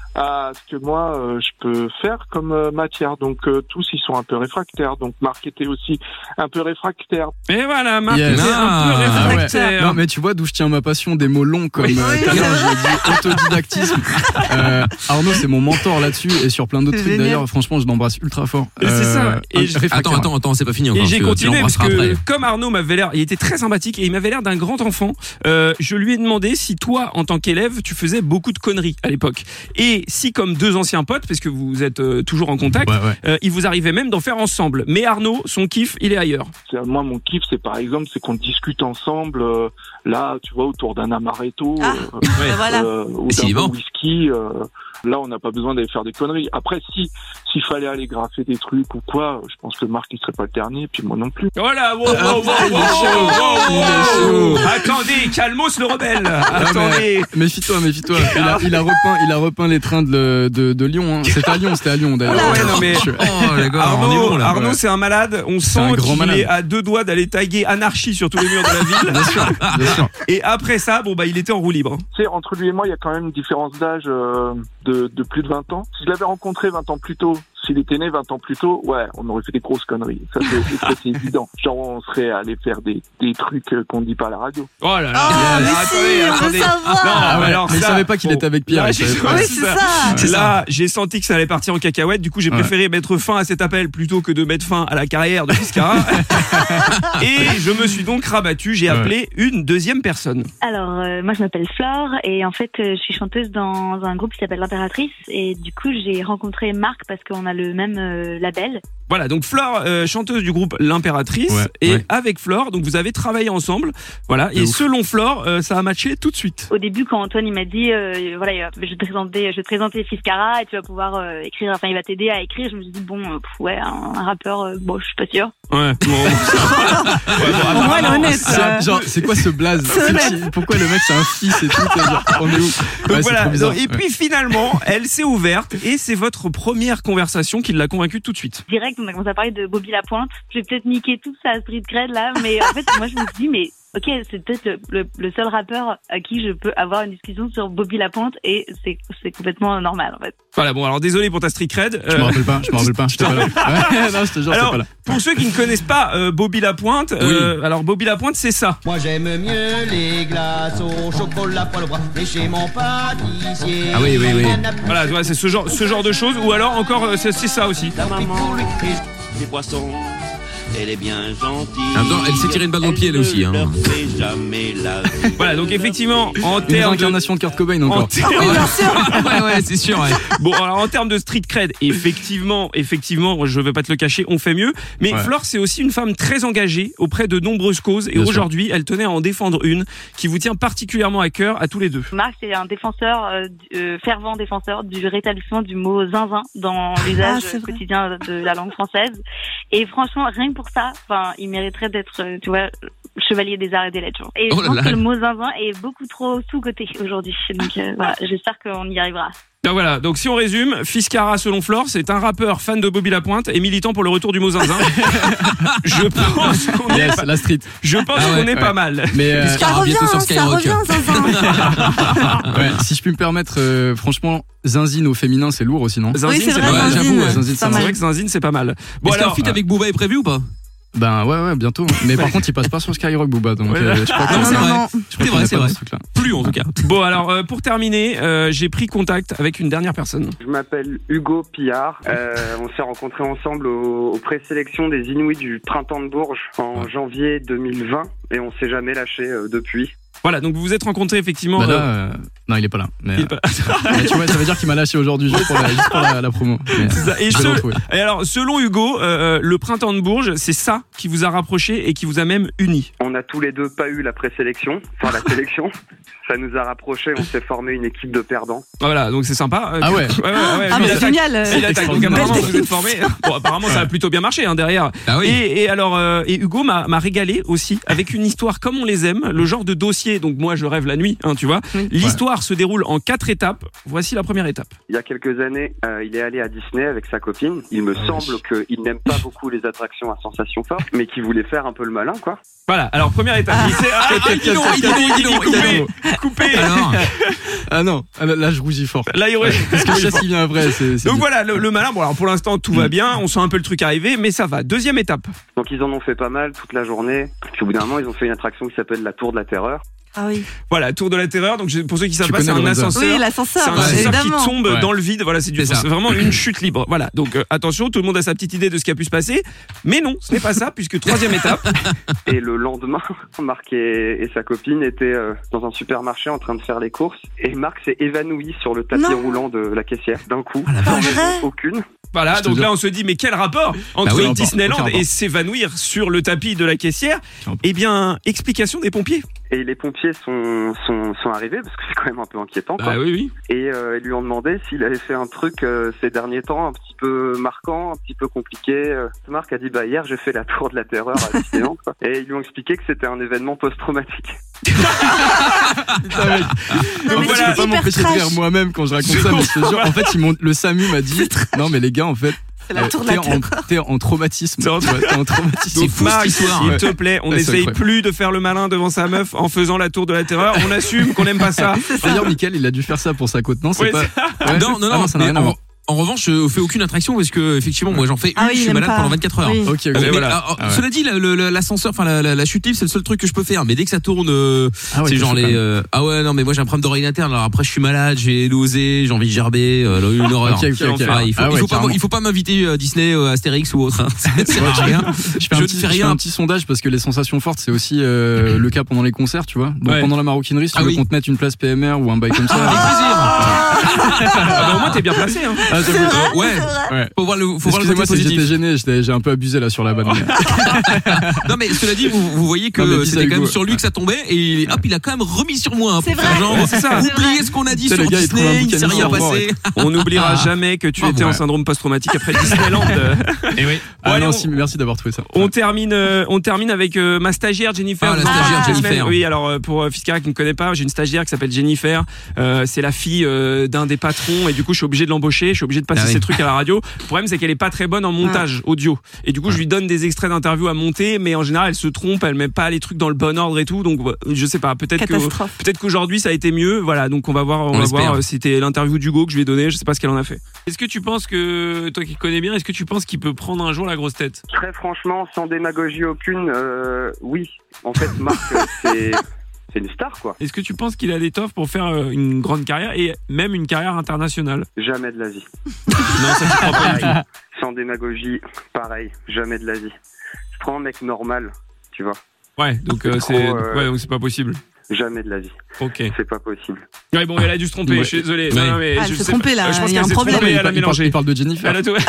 à ce que moi euh, je peux faire comme euh, matière. Donc euh, tous ils sont un peu réfractaires. Donc Marc était aussi un peu réfractaire. Et voilà, Marc yes. était ah, un peu réfractaire. Ouais. Non mais tu vois d'où je tiens ma passion des mots longs comme oui. euh, tout à l'heure j'ai dit autodidactisme. Euh, Arnaud c'est mon mentor là-dessus et sur plein d'autres c'est trucs génial. D'ailleurs. Franchement je l'embrasse ultra fort. Et euh, c'est ça. Et attends attends attends c'est pas fini encore. Et j'ai continué parce que après. Comme Arnaud m'avait l'air, il était très sympathique et il m'avait l'air d'un grand enfant. Euh, je lui ai demandé si toi en tant qu'élève tu faisais beaucoup de conneries à l'époque et si comme deux anciens potes, parce que vous êtes euh, toujours en contact, ouais, ouais. Euh, il vous arrivait même d'en faire ensemble. Mais Arnaud, son kiff, il est ailleurs. C'est, moi, mon kiff, c'est par exemple, c'est qu'on discute ensemble, euh, là, tu vois, autour d'un amaretto, ah, euh, ouais. voilà. euh, ou d'un bon whisky. Euh, là, on n'a pas besoin d'aller faire des conneries. Après, si s'il fallait aller graffer des trucs ou quoi, je pense que Marc, il serait pas le dernier, puis moi non plus. Voilà, wow, wow, wow, wow, wow, wow. Attendez, calmos le rebelle. Attendez. Mais, méfie-toi, méfie-toi. Il a, il a repeint, il a repeint les trains de, de, de Lyon. Hein. C'était à Lyon, c'était à Lyon d'ailleurs. Ouais, non, mais oh, d'accord, Arnaud, bon, là, Arnaud, ouais. c'est un malade. On c'est sent qu'il malade. est à deux doigts d'aller taguer anarchie sur tous les murs de la ville. Bien sûr, bien sûr. Et après ça, bon bah, il était en roue libre. Tu sais, entre lui et moi, il y a quand même une différence d'âge euh, de, de plus de vingt ans. Si je l'avais rencontré vingt ans plus tôt, s'il était né vingt ans plus tôt, ouais, on aurait fait des grosses conneries. Ça, c'est, ça, c'est évident. Genre, on serait allé faire des, des trucs qu'on ne dit pas à la radio. Oh là là. Ah, mais attendez, si, on attendez. veut savoir. Non, Ah ouais, alors mais ça, il savait pas qu'il bon. était avec Pierre. Là, il savait j'ai- pas. Oui, ouais, c'est ça. Là, j'ai senti que ça allait partir en cacahuète. Du coup, j'ai Ouais. préféré mettre fin à cet appel plutôt que de mettre fin à la carrière de Fiscara. Et je me suis donc rabattu. J'ai Ouais. appelé une deuxième personne. Alors, euh, moi je m'appelle Flore et en fait euh, je suis chanteuse dans un groupe qui s'appelle l'Impératrice et du coup j'ai rencontré Marc parce qu'on a le même euh, label. Voilà, donc Flore, euh, chanteuse du groupe L'Impératrice, Ouais, et ouais. avec Flore, donc vous avez travaillé ensemble, voilà, De et ouf. selon Flore, euh, ça a matché tout de suite. Au début quand Antoine il m'a dit euh, voilà je vais te présenter je vais te présenter Fiscara et tu vas pouvoir euh, écrire, enfin il va t'aider à écrire, je me suis dit bon euh, pff, ouais un, un rappeur euh, bon je suis pas sûre. Ouais. Bon. Ouais, bon, Au moins, elle est honnête. C'est- euh. Genre, c'est quoi ce blaze? C'est honnête. C'est- Pourquoi le mec c'est un fils et tout? c'est genre, On est où? Donc Ouais, c'est voilà. trop bizarre. Donc, et puis finalement, elle s'est ouverte et c'est votre première conversation qui l'a convaincue tout de suite. Direct on a commencé à parler de Bobby Lapointe. Je vais peut-être niquer tout ça à Street Cred là, mais en fait moi je me suis dit mais ok, c'est peut-être le, le, le seul rappeur à qui je peux avoir une discussion sur Bobby Lapointe et c'est, c'est complètement normal en fait. Voilà, bon, alors désolé pour ta street cred. Je me rappelle pas, je me rappelle pas, j'étais pas là. Ouais, non, je te jure, Alors, j'étais pas là. pour ceux qui ne connaissent pas euh, Bobby Lapointe, euh, alors Bobby Lapointe, c'est ça. Moi j'aime mieux les glaces au chocolat poil au bras, mais chez mon pâtissier. Ah oui, oui, oui. Voilà, ouais, c'est ce genre, ce genre de choses. Ou alors encore, euh, c'est, c'est ça aussi. La maman des poissons, elle est bien gentille. En même temps, elle s'est tirée une balle dans le pied, elle aussi, hein. ne leur fait jamais la vie. Voilà, donc effectivement, en Une termes de... incarnation de Kurt Cobain en encore. termes- Oui, bien sûr. Ouais, ouais, c'est sûr. Ouais. Bon, alors en termes de street cred, effectivement, effectivement, je vais pas te le cacher, on fait mieux. Mais Ouais. Flore, c'est aussi une femme très engagée auprès de nombreuses causes. Et Bien sûr. aujourd'hui, elle tenait à en défendre une qui vous tient particulièrement à cœur à tous les deux. Marc, c'est un défenseur, euh, du- euh, fervent défenseur du rétablissement du mot zinzin dans l'usage Ah, c'est vrai. quotidien de la langue française. Et franchement, rien que pour ça, enfin, il mériterait d'être, euh, tu vois, chevalier des arts et des lettres. Et Oh je là pense là. que le mot zinzin est beaucoup trop sous-coté aujourd'hui. Donc euh, voilà, j'espère qu'on y arrivera. Donc voilà, donc si on résume, Fiscara selon Flore, c'est un rappeur fan de Bobby Lapointe et militant pour le retour du mot zinzin. Je pense qu'on est, Yes, pas, la street. je pense Ah ouais, qu'on est ouais. pas mal. Mais euh, Ça Fiscara, revient, bientôt sur ça Skyrock. revient, Zinzin. ouais, si je puis me permettre, euh, franchement, Zinzine au féminin, c'est lourd aussi, non? Zinzin, Oui, c'est vrai, pas mal. Zinzin. j'avoue, ouais, Zinzin, c'est c'est pas un C'est mal. vrai que Zinzine, c'est pas mal. Bon Est-ce qu'un alors, feat avec Booba est prévu ou pas? Ben ouais, ouais, bientôt. Mais par contre, il passe pas sur Skyrock, Booba, donc Ouais. euh, je crois Non, qu'on c'est non, vrai. non. je crois C'est qu'on vrai, est c'est pas dans vrai. ce truc-là. Plus en tout cas. bon alors euh, pour terminer, euh, j'ai pris contact avec une dernière personne. Je m'appelle Hugo Pillard. Euh, on s'est rencontrés ensemble au, aux présélections des Inouïs du Printemps de Bourges en janvier deux mille vingt et on s'est jamais lâché euh, depuis. Voilà, donc vous vous êtes rencontrés effectivement. Bah là, euh, euh, non, il est pas là. Mais, il est pas- euh, mais tu vois, ça veut dire qu'il m'a lâché aujourd'hui juste pour la, juste pour la, la promo. Mais, C'est ça. Et, je vais ce- le retrouver. et alors, selon Hugo, euh, le printemps de Bourges, c'est ça qui vous a rapproché et qui vous a même unis. On n'a tous les deux pas eu la présélection, enfin la sélection. Ça nous a rapprochés, on s'est formé une équipe de perdants. Voilà, donc c'est sympa. Euh, Ah que- ouais. ouais, ouais, ouais, Ah, lui, mais il c'est attaque. génial. Il attaque. Donc apparemment vous êtes formés. Bon, apparemment ça a plutôt bien marché hein, derrière. Ah oui. Et, et alors, euh, et Hugo m'a, m'a régalé aussi avec une histoire comme on les aime, le genre de dossier. Donc moi je rêve la nuit, hein, tu vois. Oui. L'histoire se déroule en quatre étapes. Voici la première étape. Il y a quelques années, euh, il est allé à Disney avec sa copine. Il me Ah semble qu'il n'aime pas beaucoup les attractions à sensations fortes, mais qu'il voulait faire un peu le malin, quoi. Voilà. Alors première étape. Il s'est- ah, Ah, dis donc, dis donc, dis donc, dis donc. coupé, coupé. Alors, Ah non, ah, là, là, je rougis fort. Là il aurait- Parce que je sais ce qui vient après. C'est, c'est Donc dur. voilà, le, le malin, bon alors pour l'instant tout va bien, on sent un peu le truc arriver, mais ça va. Deuxième étape. Donc ils en ont fait pas mal toute la journée. Puis au bout d'un moment, ils ont fait une attraction qui s'appelle la Tour de la Terreur. Ah oui. Voilà, Tour de la Terreur, donc je- pour ceux qui savent Tu pas, c'est connais un Lorenza. ascenseur. Oui, C'est l'ascenseur, un ascenseur qui évidemment. tombe Ouais. dans le vide, voilà, c'est, du, C'est ça. c'est vraiment une chute libre. Voilà, donc euh, attention, tout le monde a sa petite idée de ce qui a pu se passer, mais non, ce n'est pas ça, puisque troisième étape, Et le lendemain, Marc et, et sa copine étaient euh, dans un supermarché en train de faire les courses. Et Marc s'est évanoui sur le tapis Non. roulant de la caissière d'un coup, la sans vache. raison aucune. voilà, Je te donc jure. là on se dit, mais quel rapport entre Bah oui, Disneyland aucun rapport. et s'évanouir sur le tapis de la caissière? Aucun rapport. Eh bien, explication des pompiers. Et les pompiers sont, sont, sont arrivés, parce que c'est quand même un peu inquiétant, quoi. Ah oui, oui. Et euh, ils lui ont demandé s'il avait fait un truc euh, ces derniers temps un petit peu marquant, un petit peu compliqué. Euh, Marc a dit, bah hier j'ai fait la Tour de la Terreur à Disneyland, quoi. Et ils lui ont expliqué que c'était un événement post-traumatique. Putain, mec. Non, En mais fait, c'est je peux pas hyper m'empêcher de trash. rire moi-même quand je raconte ça, mais je te jure, en fait, ils m'ont, le SAMU m'a dit, non, mais les gars, en fait, C'est la euh, tour de t'es, la en, terreur. t'es en traumatisme. C'est en- Tu vois, t'es en traumatisme. Donc fou, Marc, cette histoire. s'il Ouais. te plaît, on Ouais, c'est n'essaye incroyable. plus de faire le malin devant sa meuf en faisant la Tour de la Terreur. On assume qu'on n'aime pas ça. D'ailleurs, Mickaël, il a dû faire ça pour sa côte, non? C'est Ouais, pas. c'est- Ouais. non, non, Ah non, ça n'a mais rien à en, voir. En revanche, je fais aucune attraction parce que effectivement, moi j'en fais une, ah oui, je suis malade pas. pendant vingt-quatre heures. Oui. Ok, okay. Mais, voilà. ah, ah ouais. Cela dit, le, le, l'ascenseur, enfin la, la, la chute libre, c'est le seul truc que je peux faire. Mais dès que ça tourne, euh, ah ouais, c'est genre les. Euh, ah ouais, non, mais moi j'ai un problème d'oreille interne. Alors après, je suis malade, j'ai nausée, j'ai envie de gerber, euh, une horreur. Okay, okay, okay. Ah, il faut, ah ouais, il faut pas, il faut pas m'inviter à Disney, euh, Astérix ou autre. Hein. Ça sert à rien. Je fais un, petit, je fais un petit sondage parce que les sensations fortes, c'est aussi euh, le cas pendant les concerts, tu vois. Donc ouais. pendant la maroquinerie, si tu ah veux oui. qu'on te mette une place P M R ou un bail comme ça. Avec plaisir. Ah bah au moins t'es bien placé hein. Ah, c'est vrai, ouais. C'est ouais. Faut voir le faut voir le côté positif. J'étais gêné, j'étais, j'ai un peu abusé là sur la vanne. Non mais cela dit, vous, vous voyez que non, c'était quand même sur lui que ça tombait et hop, il a quand même remis sur moi hein, pour faire genre c'est ça. Oubliez ce qu'on a dit sur Disney, il s'est rien passé. On n'oubliera jamais que tu étais en syndrome post-traumatique après Disneyland. Et oui. Ah non, merci d'avoir trouvé ça. On termine on termine avec ma stagiaire Jennifer. Ah la stagiaire Jennifer. Oui, alors pour Fiskara qui ne connaît pas, j'ai une stagiaire qui s'appelle Jennifer, c'est la fille d'un des patrons et du coup je suis obligé de l'embaucher, je suis obligé de passer ah oui. ces trucs à la radio. Le problème c'est qu'elle est pas très bonne en montage ah. audio et du coup je lui donne des extraits d'interviews à monter mais en général elle se trompe, elle met pas les trucs dans le bon ordre et tout donc je sais pas, peut-être que peut-être qu'aujourd'hui ça a été mieux, voilà, donc on va voir on, on va voir c'était l'interview d'Hugo que je lui ai donné, je sais pas ce qu'elle en a fait. Est-ce que tu penses que toi qui connais bien, est-ce que tu penses qu'il peut prendre un jour la grosse tête? Très franchement, sans démagogie aucune, euh, oui. En fait, Marc c'est c'est une star, quoi. Est-ce que tu penses qu'il a l'étoffe pour faire une grande carrière et même une carrière internationale? Jamais de la vie. Non, ça tu crois pas du tout. Sans démagogie, pareil, jamais de la vie. Je prends un mec normal, tu vois. Ouais, donc euh, c'est trop, euh... ouais, donc c'est pas possible. Jamais de la vie. Ok. C'est pas possible. Ouais, bon, elle a dû se tromper, ouais. Je suis désolé. Ouais. Non, non, mais ah, je elle s'est trompée là, je pense il y a un problème. Trompée, il, elle a mélangé. Il parle de Jennifer. Elle a tout... ouais,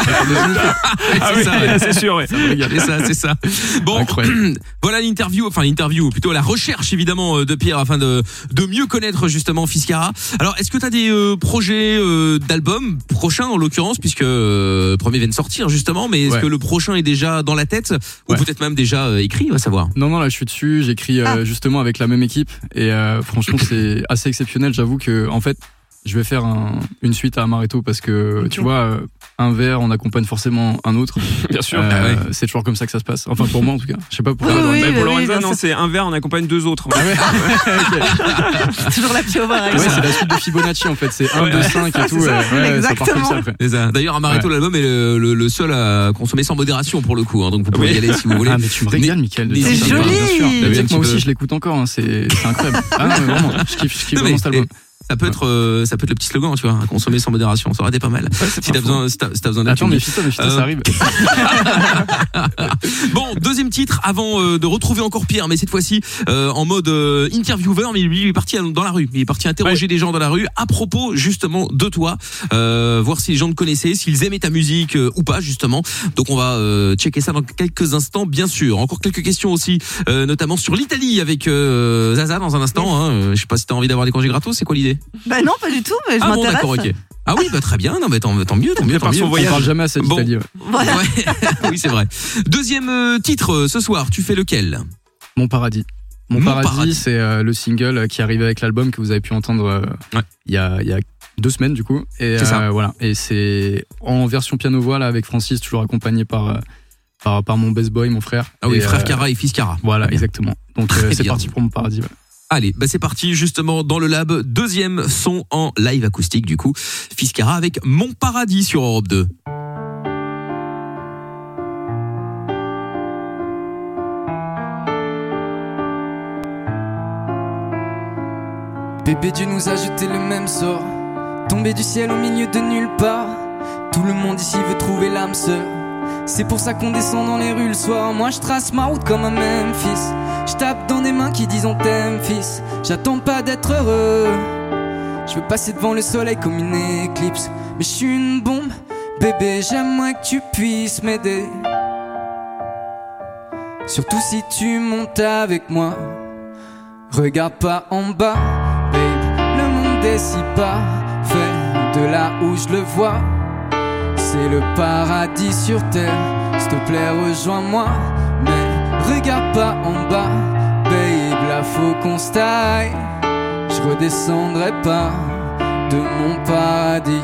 ah oui, ça, c'est sûr, ouais. C'est ça, c'est ça. Bon, voilà l'interview, enfin l'interview, plutôt la recherche évidemment de Pierre afin de de mieux connaître justement Fiskara. Alors, est-ce que tu as des euh, projets euh, d'albums prochains en l'occurrence, puisque euh, le premier vient de sortir justement, mais est-ce ouais. que le prochain est déjà dans la tête ou ouais. peut-être même déjà euh, écrit, on va savoir. Non, non, là je suis dessus, j'écris euh, ah. justement avec la même équipe et euh, franchement c'est assez exceptionnel. J'avoue que en fait je vais faire un, une suite à Amaretto parce que okay. tu vois un verre on accompagne forcément un autre. Bien sûr. Euh, ah ouais. C'est toujours comme ça que ça se passe. Enfin pour moi en tout cas. Je sais pas pour oui, oui, oui, pour oui, Lorenza oui, non c'est un verre on accompagne deux autres. Ah ouais. Okay. Toujours la piovar. Ouais c'est la suite de Fibonacci en fait. C'est un, deux, cinq et tout. Ça, ouais, exactement. Ça part comme ça après. C'est ça. D'ailleurs Amaretto ouais. l'album est le, le, le seul à consommer sans modération pour le coup. Hein, donc vous pouvez oui. y aller si vous voulez. Ah mais tu me régales Mickaël. C'est joli. Moi aussi je l'écoute encore. Hein. C'est incroyable. Ah non mais vraiment je kiffe, je kiffe vraiment cet album. Ça peut être, euh, ça peut être le petit slogan, tu vois, consommer sans modération, ça aurait été pas mal. Ouais, si t'as besoin, si t'as, si t'as besoin d'être. Attends, méfie-toi, méfie-toi, euh... ça arrive. Bon, deuxième titre avant euh, de retrouver encore Pierre, mais cette fois-ci euh, en mode euh, intervieweur, mais lui il est parti dans la rue, il est parti interroger ouais. des gens dans la rue à propos justement de toi, euh, voir si les gens te connaissaient, s'ils aimaient ta musique euh, ou pas justement. Donc on va euh, checker ça dans quelques instants, bien sûr. Encore quelques questions aussi, euh, notamment sur l'Italie avec euh, Zaza dans un instant. Hein. Je sais pas si t'as envie d'avoir des congés gratos, c'est quoi l'idée? Bah non, pas du tout, mais je ah m'intéresse. Bon, d'accord, ok. Ah oui, bah très bien. Non, mais tant, tant mieux, tant mieux, tant mieux. On parle jamais assez d'Italie. Ouais. Voilà. Ouais. Oui, c'est vrai. Deuxième euh, titre euh, ce soir. Tu fais lequel? Mon paradis. Mon, Mon paradis, paradis. c'est euh, le single qui arrivait avec l'album que vous avez pu entendre euh, ouais. il y a il y a deux semaines du coup. Et c'est ça. Euh, voilà. Et c'est en version piano voix là avec Francis, toujours accompagné par euh, par par mon best boy, mon frère. Ah oui, et, frère euh, Cara et fils Cara. Voilà, exactement. Donc euh, c'est parti pour Mon paradis. Ouais. Allez, bah c'est parti justement dans le lab, deuxième son en live acoustique du coup, Fiskara avec Mon paradis sur Europe deux. Bébé Dieu nous a jeté le même sort, tombé du ciel au milieu de nulle part. Tout le monde ici veut trouver l'âme sœur, c'est pour ça qu'on descend dans les rues le soir. Moi je trace ma route comme un Memphis, je tape dans des mains qui disent on t'aime fils. J'attends pas d'être heureux, je veux passer devant le soleil comme une éclipse. Mais je suis une bombe, bébé j'aimerais que tu puisses m'aider, surtout si tu montes avec moi. Regarde pas en bas, babe, le monde est si parfait de là où je le vois. C'est le paradis sur terre, s'il te plaît rejoins-moi. Mais regarde pas en bas, babe, là faut qu'on se taille. Je redescendrai pas de mon paradis.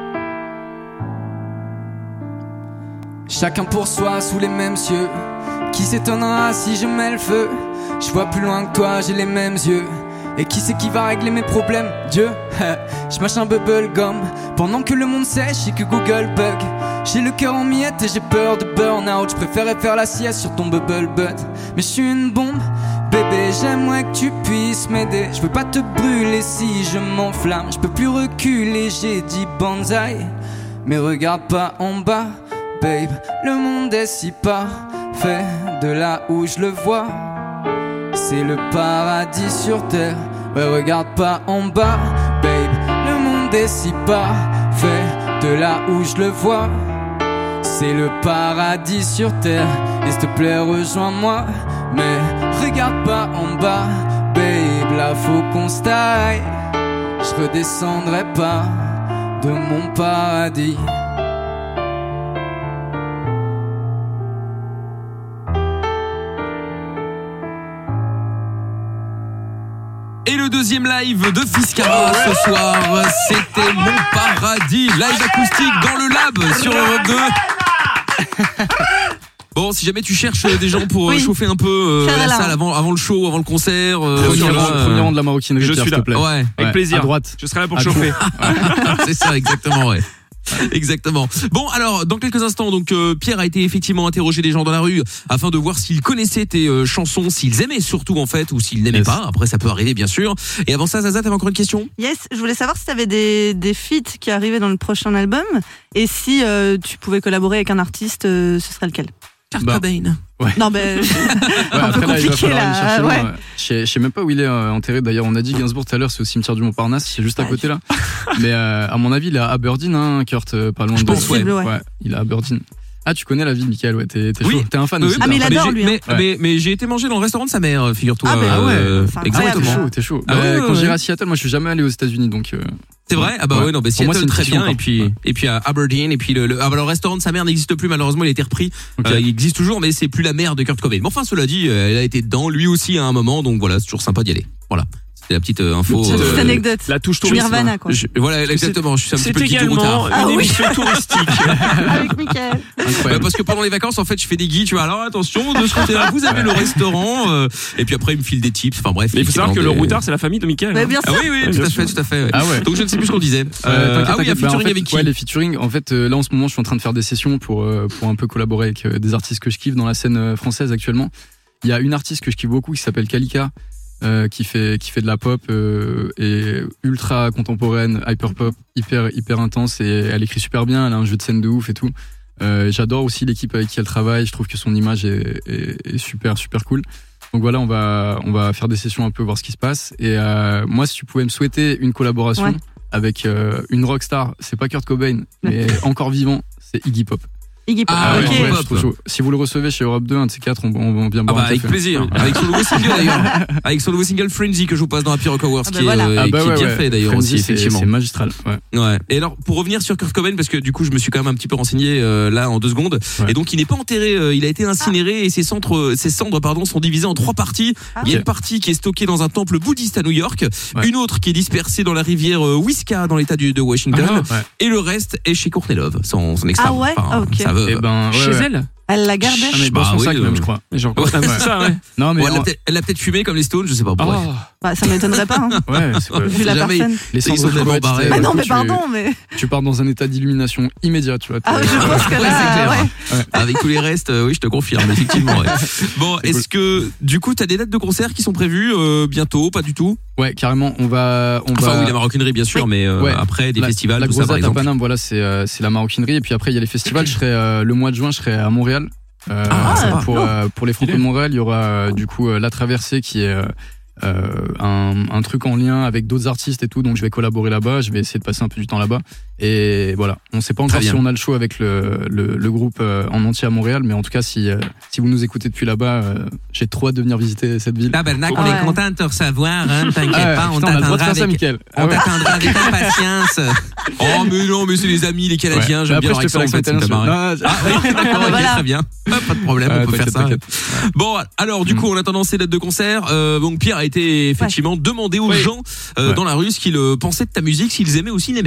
Chacun pour soi sous les mêmes cieux, qui s'étonnera si je mets le feu? Je vois plus loin que toi, j'ai les mêmes yeux. Et qui c'est qui va régler mes problèmes? Dieu. Je mâche un bubble gum pendant que le monde sèche et que Google bug. J'ai le cœur en miettes et j'ai peur de burn-out. Je préférais faire la sieste sur ton bubble butt. Mais je suis une bombe, bébé, j'aimerais que tu puisses m'aider. Je veux pas te brûler si je m'enflamme. Je peux plus reculer, j'ai dit banzai. Mais regarde pas en bas, babe, le monde est si parfait. De là où je le vois, c'est le paradis sur terre. Ouais, regarde pas en bas, babe, le monde est si parfait. De là où je le vois, c'est le paradis sur terre. Et s'il te plaît, rejoins-moi. Mais regarde pas en bas, babe, là faut qu'on se taille. Je redescendrai pas de mon paradis. Et le deuxième live de Fiscara ce soir, c'était Mon Paradis, live acoustique dans le lab sur Europe deux. Bon, si jamais tu cherches des gens pour oui. chauffer un peu euh, la salle avant, avant le show, avant le concert, euh, premier, rang, euh, premier rang de la maroquinerie, je suis là. Plaît. Ouais, avec ouais. plaisir. À droite. Je serai là pour à chauffer. C'est ça, exactement, ouais. Exactement. Bon, alors dans quelques instants, donc euh, Pierre a été effectivement interrogé des gens dans la rue afin de voir s'ils connaissaient tes euh, chansons, s'ils aimaient surtout en fait, ou s'ils n'aimaient yes. pas. Après, ça peut arriver bien sûr. Et avant ça, Zaza, t'avais encore une question? Yes, je voulais savoir si t'avais des des feats qui arrivaient dans le prochain album et si euh, tu pouvais collaborer avec un artiste, euh, ce serait lequel? Kurt bah. Cobain. Ouais. Non, mais ouais, un peu après, compliqué là. là. là. Ouais. Ouais. Je, sais, je sais même pas où il est euh, enterré. D'ailleurs, on a dit Gainsbourg tout à l'heure, c'est au cimetière du Montparnasse, c'est juste à côté là. Mais euh, à mon avis, il est à Aberdeen, hein, Kurt, euh, pas loin je de. pense, ouais. ouais. ouais. Il est à Aberdeen. Ah, tu connais la ville, Michael, ouais, t'es, t'es oui. chaud. T'es un fan oui. aussi. Ah, mais il adore, mais lui. Mais, hein. mais, mais j'ai été manger dans le restaurant de sa mère, figure-toi. Ah, bah, euh, ouais. Enfin, exactement. T'es chaud, t'es chaud. Ah, bah, ouais, quand ouais. j'irai à Seattle, moi, je suis jamais allé aux États-Unis, donc. Euh... C'est vrai? Ah bah ouais, ouais non, bah Seattle moi, très bien. Encore. Et puis, ouais. et puis à Aberdeen, et puis le, le, ah bah, le restaurant de sa mère n'existe plus, malheureusement, il a été repris. Okay. Euh, il existe toujours, mais c'est plus la mère de Kurt Cobain. Mais enfin, cela dit, elle a été dedans, lui aussi à un moment, donc voilà, c'est toujours sympa d'y aller. Voilà. C'est la petite euh, info. Petite euh, anecdote. La touche touristique. Nirvana, quoi. Je, voilà, exactement. Je suis un c'est petit peu également routard. une ah, émission oui. touristique. Avec Mickaël. Bah, parce que pendant les vacances, en fait, je fais des guides, tu vois. Alors attention, de ce côté-là, vous avez le restaurant, euh, et puis après, il me file des tips. Enfin bref. Mais il faut savoir que des... le routard, c'est la famille de Mickaël. Bah, bien sûr. Ah oui, oui, tout à fait, tout à fait. Ah ouais. Donc je ne sais plus ce qu'on disait. Euh, ah oui, il y a featuring bah, en fait, avec qui? Ouais, les featuring. En fait, euh, là en ce moment, je suis en train de faire des sessions pour euh, pour un peu collaborer avec euh, des artistes que je kiffe dans la scène française actuellement. Il y a une artiste que je kiffe beaucoup qui s'appelle Kalika. Euh, qui fait qui fait de la pop euh, et ultra contemporaine, hyper pop, hyper hyper intense, et elle écrit super bien, elle a un jeu de scène de ouf et tout. Euh, j'adore aussi l'équipe avec qui elle travaille, je trouve que son image est, est, est super super cool. Donc voilà, on va on va faire des sessions un peu, voir ce qui se passe. Et euh, moi, si tu pouvais me souhaiter une collaboration ouais. avec euh, une rockstar, c'est pas Kurt Cobain, mais encore vivant, c'est Iggy Pop. Iggy Pop. Ah, ok. ouais, ouais, chaud. Si vous le recevez chez Europe deux, un de ces quatre, on, on, on vient boire ah bah, un avec café. plaisir. Oui. Avec son nouveau single d'ailleurs. Avec son nouveau single Frenzy que je vous passe dans Happy Rock Awards, ah bah qui, voilà. est, euh, ah bah qui ouais, est bien ouais. fait d'ailleurs Frenzy, aussi, effectivement. C'est magistral. Ouais. Ouais. Et alors, pour revenir sur Kurt Cobain, parce que du coup, je me suis quand même un petit peu renseigné euh, là en deux secondes. Ouais. Et donc, il n'est pas enterré, euh, il a été incinéré ah. et ses cendres, ses cendres, pardon, sont divisées en trois parties. Ah. Il y a une partie qui est stockée dans un temple bouddhiste à New York, ouais. une autre qui est dispersée dans la rivière euh, Whiska dans l'État de Washington, ah, ouais. et le reste est chez Courtney Love, son, son ex-femme. Ah ouais. Enfin, okay. ça veut. Et ben, ouais, chez ouais. elle. Elle l'a gardée. Ah, mais dans bah, son oui, sac euh... même, je crois. Mais genre, ouais, c'est ça, ouais. Non, mais bon, elle, on... a elle a peut-être fumé comme les Stones, je sais pas. Oh. Bah, ça m'étonnerait pas. Hein. Ouais, c'est pas... Vu la jamais... personne. Les cendres sont tellement barrés. Ah non, mais tu... pardon, mais. Tu pars dans un état d'illumination immédiat, tu vois. Ah, je pense que là, ouais, c'est clair. Ouais. Ouais. Avec tous les restes, euh, oui, je te confirme, effectivement. Ouais. Bon, c'est est-ce cool. que, du coup, t'as des dates de concerts qui sont prévues euh, bientôt, pas du tout? Ouais, carrément. On va, on enfin, va. oui, la maroquinerie, bien sûr, oui. mais euh, ouais. après des la, festivals, la tout ça, par exemple. La Paname, voilà, c'est euh, c'est la maroquinerie, et puis après il y a les festivals. Je serai euh, le mois de juin, je serai à Montréal. Euh, ah, pour euh, pour les Franco de Montréal, il y aura euh, du coup euh, La Traversée qui est euh, euh, un, un truc en lien avec d'autres artistes et tout, donc je vais collaborer là-bas, je vais essayer de passer un peu du temps là-bas, et voilà, on sait pas encore si on a le show avec le, le, le groupe euh, en entier à Montréal, mais en tout cas si, euh, si vous nous écoutez depuis là-bas, euh, j'ai trop hâte de venir visiter cette ville. Tabarnak, on ouais. est content de te recevoir, hein, t'inquiète ah, pas, on putain, t'attendra on avec, ça, Mickaël. on ah ouais. t'attendra avec impatience. Oh mais non, mais c'est les amis, les Canadiens, ouais. j'aime bien leur accent, en fait, c'est pas marrant. Ah oui, d'accord, ok, très bien, pas de problème, on peut faire ça. Bon, alors du coup, en attendant ces dates de concert, donc Pierre a été effectivement demandé aux gens dans la rue ce qu'ils pensaient de ta musique, s'ils aimaient ou s'ils n'aimaient pas.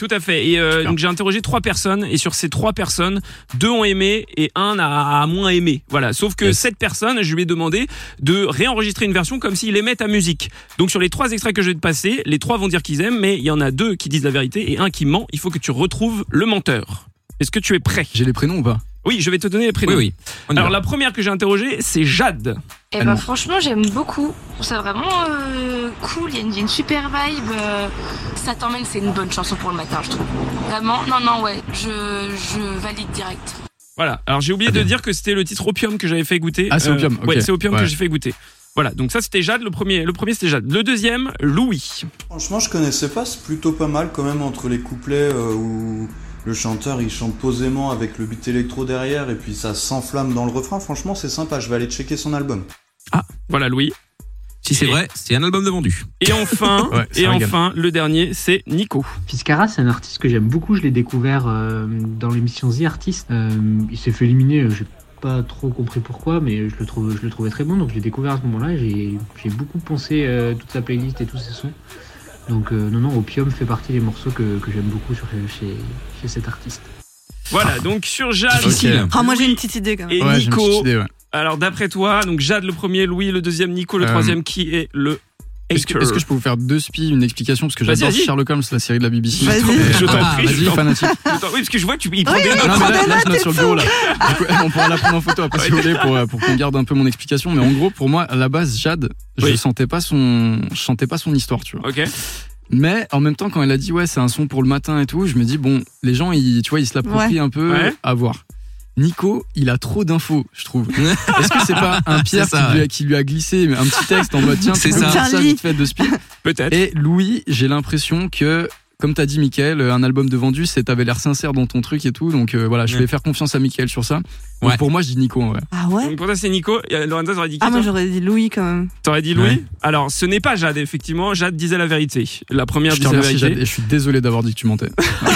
Tout à fait. Et euh, donc j'ai interrogé trois personnes et sur ces trois personnes, deux ont aimé et un a, a moins aimé. Voilà. Sauf que yes. cette personne, je lui ai demandé de réenregistrer une version comme s'il aimait ta musique. Donc sur les trois extraits que je vais te passer, les trois vont dire qu'ils aiment, mais il y en a deux qui disent la vérité et un qui ment. Il faut que tu retrouve le menteur. Est-ce que tu es prêt ? J'ai les prénoms ou pas ? Oui, je vais te donner les prénoms. Oui, oui. Alors la première que j'ai interrogée, c'est Jade. Eh ben franchement, j'aime beaucoup. Je trouve ça vraiment euh, cool. Il y, y a une super vibe. Euh, ça t'emmène, c'est une bonne chanson pour le matin, je trouve. Vraiment, non, non, ouais, je, je valide direct. Voilà. Alors j'ai oublié ah, de bien. dire que c'était le titre Opium que j'avais fait goûter. Ah, c'est euh, Opium. Okay. Ouais, c'est Opium ouais. que j'ai fait goûter. Voilà. Donc ça c'était Jade. Le premier, le premier c'était Jade. Le deuxième, Louis. Franchement, je connaissais pas. C'est plutôt pas mal quand même entre les couplets euh, où le chanteur il chante posément avec le beat électro derrière et puis ça s'enflamme dans le refrain. Franchement, c'est sympa. Je vais aller checker son album. Ah, voilà Louis. Si c'est et... vrai, c'est un album de vendu. Et enfin, ouais, et enfin, le dernier, c'est Nico. Fiskara, c'est un artiste que j'aime beaucoup. Je l'ai découvert euh, dans l'émission The Artist. Euh, il s'est fait éliminer. J'ai pas trop compris pourquoi, mais je le trouve, je le trouvais très bon. Donc je l'ai découvert à ce moment-là. J'ai, j'ai beaucoup pensé euh, toute sa playlist et tous ses sons. Donc euh, non, non, Opium fait partie des morceaux que, que j'aime beaucoup sur, chez, chez cet artiste. Voilà, donc sur Jade. Okay. Ah, moi j'ai une petite idée quand même. Et ouais, Nico. J'ai une petite idée, ouais. Alors d'après toi, donc Jade le premier, Louis le deuxième, Nico le euh, troisième, qui est le est-ce que, est-ce que je peux vous faire deux spies, une explication parce que vas-y, j'adore vas-y. Sherlock Holmes, la série de la B B C. Vas-y. Je t'en ah, prie, vas-y, je t'en... fanatique. Oui, parce que je vois que tu il prend oui, des notes. Non, mais là, là, je note sur le bureau là. Du coup, on pourra la prendre en photo après si vous voulez pour pour qu'on garde un peu mon explication. Mais en gros, pour moi, à la base, Jade, je oui. sentais pas son, je sentais pas son histoire, tu vois. Ok. Mais en même temps, quand elle a dit ouais, c'est un son pour le matin et tout, je me dis bon, les gens, ils, tu vois, ils se l'approprient ouais. un peu ouais. à voir. Nico, il a trop d'infos, je trouve. Est-ce que c'est pas un Pierre ça, qui, ouais. lui a, qui lui a glissé un petit texte en mode tiens, c'est tu peux ça. faire ça vite fait de speed. Peut-être. Et Louis, j'ai l'impression que, comme t'as dit, Mickaël, un album de vendu, c'est t'avais l'air sincère dans ton truc et tout. Donc euh, voilà, je ouais. vais faire confiance à Mickaël sur ça. Donc ouais. pour moi, je dis Nico. Ouais. Ah ouais. Donc pour toi, c'est Nico. Lorenza, t'aurais dit qui? Ah moi, j'aurais dit Louis quand même. T'aurais dit Louis ouais. Alors, ce n'est pas Jade, effectivement. Jade disait la vérité. La première je disait la vérité. Jade, et je suis désolé d'avoir dit que tu mentais.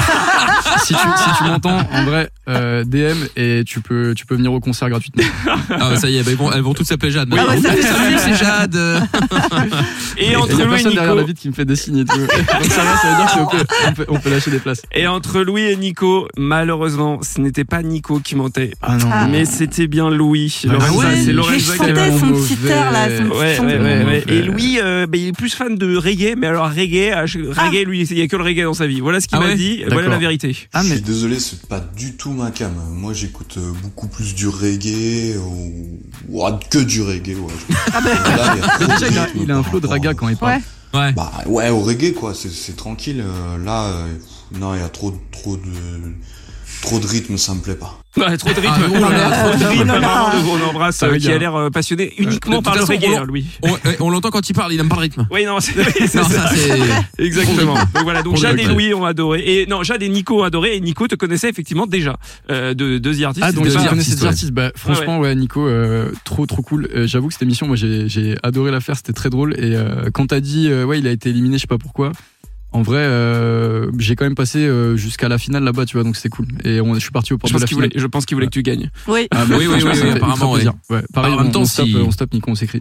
si tu, si tu m'entends, en vrai, euh, D M et tu peux, tu peux venir au concert gratuitement. Ah bah ça y est, bah, elles, vont, elles vont toutes s'appeler Jade. Oui, ah bah, salut, salut, c'est Jade. Et entre il y a Louis personne et derrière Nico, la vitre qui me fait des signes et tout. Donc ça va, ça veut dire qu'on peut, on peut, on peut lâcher des places. Et entre Louis et Nico, malheureusement, ce n'était pas Nico qui mentait, ah non, mais c'était bien Louis. Ah Lorenza, ouais, c'est Lorenza qui avait son petit air là. Son ouais, ouais, ouais, ouais. Et Louis, euh, bah, il est plus fan de reggae, mais alors reggae, reggae, ah. lui, il y a que le reggae dans sa vie. Voilà ce qu'il ah m'a ouais dit. D'accord. Voilà la vérité. Ah mais je suis désolé, c'est pas du tout ma cam. Moi, j'écoute beaucoup plus du reggae ou, ou que du reggae. Ouais. Ah bah. Là, il, déjà, il a, il a un flow de raga quand il parle. Ouais. Ouais. Bah ouais, au reggae quoi, c'est, c'est tranquille. Là, euh, non, il y a trop, trop de, trop de rythme, ça me plaît pas. Ouais, trop de rythme. Ah, non, là, trop de rythme. non, non, on embrasse euh, qui a l'air euh, passionné uniquement euh, par le façon, reggae, on, Louis. On, on l'entend quand il parle, il aime pas le rythme. Oui, non, c'est, c'est non, ça. ça c'est... Exactement. Donc voilà, donc Jade et Louis ont adoré. Et non, Jade et Nico ont adoré. Et Nico te connaissait effectivement déjà euh, de deux The Artists. Ah, donc tu connaissais The The Artists. Bah, franchement, ouais, ouais Nico, euh, trop, trop cool. Euh, j'avoue que cette émission, moi, j'ai, j'ai adoré la faire. C'était très drôle. Et euh, quand t'as dit, euh, ouais, il a été éliminé, je sais pas pourquoi. En vrai, euh, j'ai quand même passé euh, jusqu'à la finale là-bas, tu vois, donc c'était cool. Et on, je suis parti au port de la finale. Voulait, je pense qu'il voulait ouais. que tu gagnes. Oui, ah, bah, oui, oui, oui, oui, apparemment. Ouais. Ouais. Pareil, en même temps, on, on, si... stoppe, on stoppe Nico, on s'écrit.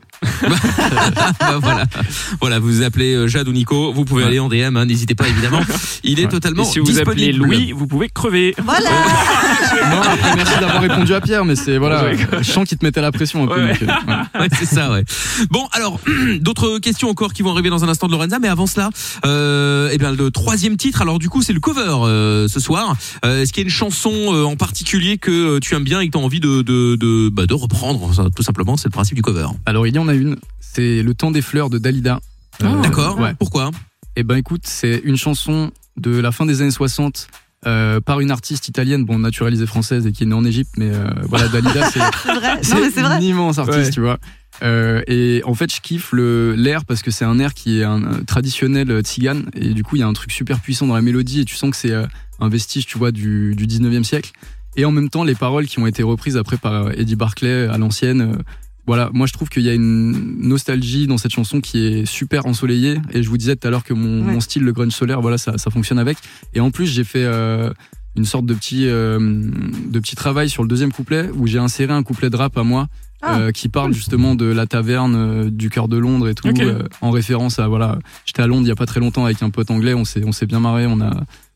bah, voilà, voilà, vous appelez Jade ou Nico, vous pouvez ouais. aller en D M, hein, n'hésitez pas évidemment. Il est ouais. totalement et si vous disponible. Appelez Louis, vous pouvez crever. Voilà. Non, après, merci d'avoir répondu à Pierre, mais c'est voilà, je sens qu'il te mettait la pression un peu. Ouais. Donc, euh, ouais. ouais, c'est ça, ouais. Bon, alors d'autres questions encore qui vont arriver dans un instant de Lorenza, mais avant cela, euh, eh bien le troisième titre. Alors du coup, c'est le cover euh, ce soir. Euh, est-ce qu'il y a une chanson euh, en particulier que tu aimes bien et que tu as envie de de de, bah, de reprendre, ça, tout simplement, c'est le principe du cover. Alors il y en a une, c'est Le Temps des fleurs de Dalida. Euh, ah, d'accord. Ouais. Pourquoi ? Eh ben écoute, c'est une chanson de la fin des années soixante. Euh, par une artiste italienne, bon naturalisée française et qui est née en Égypte, mais euh, voilà, Dalida c'est, c'est, vrai. c'est, non, mais c'est vrai. Une immense artiste, ouais. tu vois. Euh, et en fait, je kiffe le l'air parce que c'est un air qui est un, un traditionnel tzigane et du coup, il y a un truc super puissant dans la mélodie et tu sens que c'est euh, un vestige, tu vois, du, du dix-neuvième siècle. Et en même temps, les paroles qui ont été reprises après par Eddie Barclay à l'ancienne. Euh, Voilà, moi je trouve qu'il y a une nostalgie dans cette chanson qui est super ensoleillée et je vous disais tout à l'heure que mon, ouais. mon style, le grunge solaire, voilà, ça, ça fonctionne avec. Et en plus j'ai fait euh, une sorte de petit, euh, de petit travail sur le deuxième couplet où j'ai inséré un couplet de rap à moi ah. euh, qui parle justement de la taverne euh, du cœur de Londres et tout, okay. euh, en référence à voilà, j'étais à Londres il y a pas très longtemps avec un pote anglais, on s'est, on s'est bien marré, on a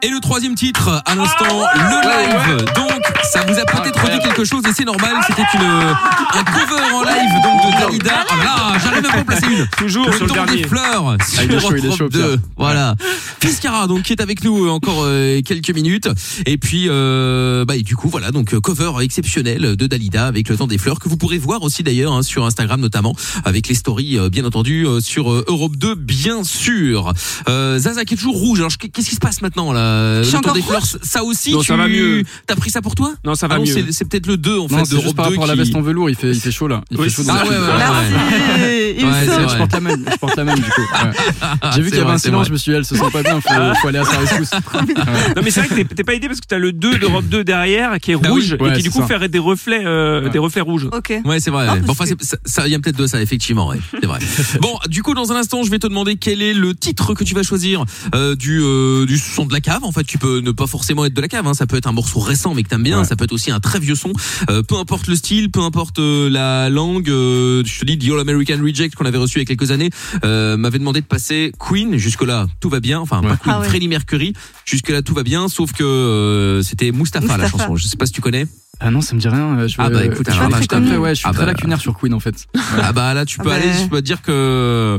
Et le troisième titre, à l'instant, le live. Donc, ça vous a peut-être dit quelque chose et c'est normal. C'était une un cover en live donc de Dalida. Ah là, j'arrive même pas à en placer une. Toujours le sur le dernier. Des fleurs. Ah, il est chaud, il est chaud, deux. Voilà. Fiskara, donc qui est avec nous encore euh, quelques minutes. Et puis, euh, bah et du coup, voilà, donc cover exceptionnel de Dalida avec le temps des fleurs que vous pourrez voir aussi d'ailleurs hein, sur Instagram notamment avec les stories euh, bien entendu euh, sur euh, Europe deux bien sûr. Euh, Zaza qui est toujours rouge. Alors qu'est-ce qui se passe maintenant là? Le temps des fleurs, ça aussi. Non, tu... ça va mieux. T'as pris ça pour toi? Non, ça va ah non, mieux. C'est, c'est peut-être le deux en non, fait. C'est juste par rapport à la veste en velours. Il fait, il fait chaud là. Il oui, fait chaud. Ah ouais, ouais, ouais, Merci. Il ouais, saute. Je porte la même. Je porte la même du coup. Ouais. J'ai vu C'est qu'il y avait vrai, un c'est silence. vrai. Je me suis dit, elle se sent pas bien. Faut, faut aller à sa rescousse. Ouais. Non mais c'est vrai que t'es, t'es pas aidé parce que t'as le deux d'Europe deux derrière qui est Bah rouge oui, ouais, et qui du c'est coup ça. fait des reflets, euh, Ouais. des reflets rouges. Ok. Ouais, c'est vrai. Non, Bon, parce enfin, que- c'est, ça, ça, il y a peut-être de ça, effectivement, ouais. C'est vrai. Bon, du coup, dans un instant, je vais te demander quel est le titre que tu vas choisir euh, du euh, du son de la cave. En fait, tu peux ne pas forcément être de la cave. Hein. Ça peut être un morceau récent, mais que t'aimes bien. Ouais. Ça peut être aussi un très vieux son. Euh, peu importe le style, peu importe euh, la langue. Euh, je te dis, The All American Reject qu'on avait reçu il y a quelques années euh, m'avait demandé de passer Queen. Jusque là, tout va bien. Enfin, Ouais. pas Queen, Ah ouais. Freddie Mercury. Jusque là, tout va bien. Sauf que euh, c'était Mustapha, la Mustapha. chanson. Je sais pas si tu connais. Ah non, ça me dit rien. Je vais, Ah bah, écoute, je alors vais là, juste je t'avoue. après, ouais, je suis Ah très bah, lacunaire sur Queen en fait. Ouais. Ah bah là, tu peux Ah aller. bah. Je peux te dire que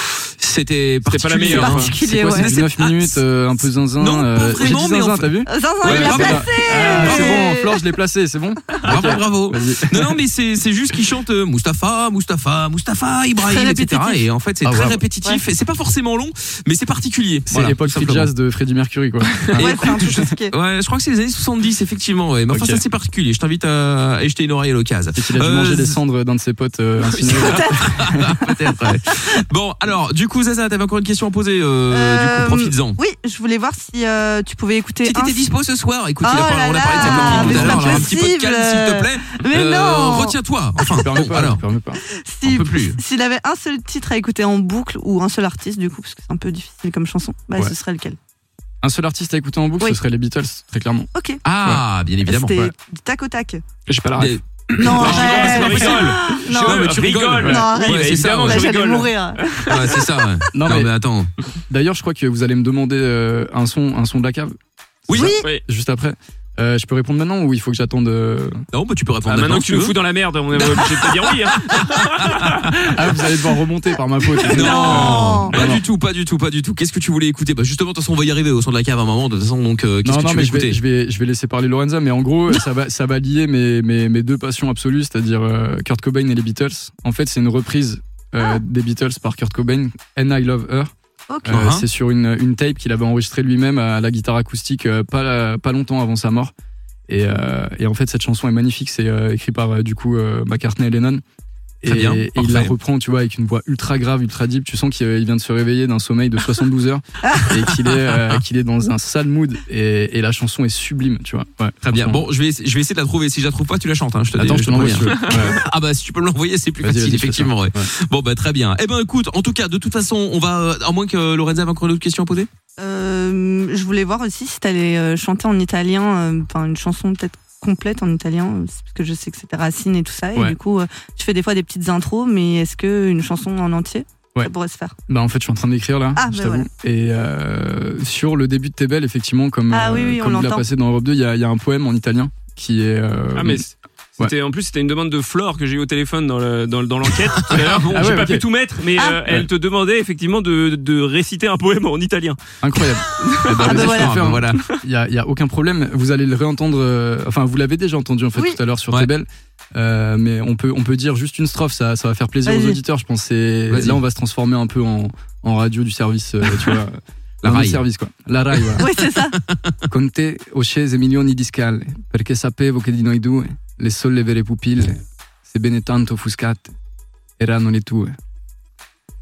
c'était C'était pas la particulier, meilleure, hein. hein. Particulier, C'est quoi, ouais. c'est du neuf minutes, euh, un peu zinzin. Non, pas euh, J'ai vraiment, dit mais zinzin, en fait- t'as vu? Zinzin, Ouais, il l'a bravo. placé. Ah, c'est bon, Flore, je l'ai placé, c'est bon? Bravo, bravo. Vas-y. Non, non, mais c'est c'est juste qu'ils chantent euh, Mustapha, Mustapha, Mustapha, Ibrahim, Très et cetera. répétitif. Et en fait, c'est Ah, très ouais. répétitif. Et c'est pas forcément long, mais c'est particulier. C'est Voilà, l'époque tout free simplement. jazz de Freddie Mercury, quoi. Et Ouais, écoute, c'est un peu je- compliqué. Ouais, je crois que c'est les années soixante-dix, effectivement. Ouais. Mais enfin, Ok. ça c'est particulier. Je t'invite à, à jeter une oreille à l'occasion. Et qu'il a dû Euh, manger les cendres d'un de ses potes euh, incinérés. Peut-être. Ouais. Bon, alors, du coup, Zaza, t'avais encore une question à poser. Euh, Euh, du coup, profites-en. Oui, je voulais voir si euh, tu pouvais écouter. Si un- t'étais dispo ce soir, écoute, il a Oh pas- là on a parlé de là, cette copine mais tout à c'est l'heure. pas Alors, un petit peu de possible. calme, s'il te plaît. Mais Euh, non. Retiens-toi. Enfin, Je permets bon, pas, alors. je permets pas. Si- On peut plus. S'il avait un seul titre à écouter en boucle ou un seul artiste, du coup, parce que c'est un peu difficile comme chanson, bah Ouais. ce serait lequel? Un seul artiste à écouter en boucle, Oui. ce serait les Beatles, très clairement. Ok. Ah, bien évidemment. C'était ouais. du tac au tac. J'ai pas la Mais- ref. Non, je rigole, arrête. je rigole. Non, Je- mais tu rigoles. rigoles. Ouais. Non, arrête. Oui, Ouais, bah, c'est ça, évidemment, ouais. Là, je j'allais rigole. mourir. Ouais, c'est ça. Ouais. Non, Non, mais- mais attends. D'ailleurs, je crois que vous allez me demander euh, un son, un son de la cave. Oui. Oui. Oui. Juste après. Euh, je peux répondre maintenant ou il faut que j'attende euh... Non, bah tu peux répondre Ah, maintenant que si tu nous veux. fous dans la merde, on est obligé de te dire oui. Hein. Ah, vous allez devoir remonter par ma faute. Non, Non. pas Non, du tout, pas du tout, pas du tout. Qu'est-ce que tu voulais écouter? Bah justement, de toute façon, on va y arriver au son de la cave à un moment. De toute façon, donc euh, qu'est-ce Non, que non, tu mais veux je vais, écouter? je vais, je vais laisser parler Lorenza, mais en gros, ça va, ça va lier mes, mes, mes deux passions absolues, c'est-à-dire euh, Kurt Cobain et les Beatles. En fait, c'est une reprise euh, Ah. des Beatles par Kurt Cobain, And I Love Her. Ok. Euh, Uh-huh. C'est sur une, une tape qu'il avait enregistrée lui-même à la guitare acoustique euh, pas, pas longtemps avant sa mort. Et, euh, et en fait, cette chanson est magnifique. C'est euh, écrit par euh, du coup euh, McCartney et Lennon. Et, Très bien, et il la parfait. reprend, tu vois, avec une voix ultra grave, ultra deep. Tu sens qu'il euh, il vient de se réveiller d'un sommeil de soixante-douze heures et qu'il est, euh, qu'il est dans un sale mood. Et, et la chanson est sublime, tu vois. Ouais, Très bien. franchement. Bon, je vais, je vais essayer de la trouver. Si je la trouve pas, tu la chantes. Hein. Je te Attends, dis, je te te l'envoie. préviens. si tu veux. Ouais. Ah bah si tu peux me l'envoyer, c'est plus Vas-y, facile, vas-y, je fais effectivement. Ouais. Ouais. Bon bah très bien. Eh ben écoute, en tout cas, de toute façon, on va, euh, à moins que Lorenza ait encore une autre question à poser. Euh, je voulais voir aussi si t'allais euh, chanter en italien, euh, enfin une chanson peut-être complète en italien, euh, parce que je sais que c'était Racine et tout ça, et Ouais. du coup, euh, tu fais des fois des petites intros, mais est-ce que une chanson en entier, Ouais. ça pourrait se faire? Bah en fait, je suis en train d'écrire là, Ah, je bah t'avoue. voilà. Et euh, sur le début de T'es belle, effectivement, comme, Ah oui, oui, euh, on comme il a l'entend. passé dans Europe deux, il y a, il y a un poème en italien qui est. euh, Ah mais c'était en plus c'était une demande de Flore que j'ai eu au téléphone dans le, dans, dans l'enquête tout à l'heure. Bon, Ah j'ai ouais, pas ok. pu tout mettre, mais Ah. euh, elle te demandait effectivement de, de réciter un poème en italien. incroyable. Eh ben, Ah bah vas-y, je peux voilà. le faire, Ah bah hein. voilà. Il y a, il y a aucun problème. Vous allez le réentendre. euh, Enfin, vous l'avez déjà entendu en fait Oui. tout à l'heure sur Ouais. T'es belle. Euh, mais on peut on peut dire juste une strophe. Ça ça va faire plaisir aux Vas-y. auditeurs. Je pense. C'est- Vas-y. Là, on va se transformer un peu en en radio du service. euh, tu vois. La dans le Rai. service quoi. La Rai. Voilà. Oui, c'est ça. Con te ho scese milioni di scale perché sapevo che di noi due le sole vere pupille, sebbene tanto offuscate, erano le tue.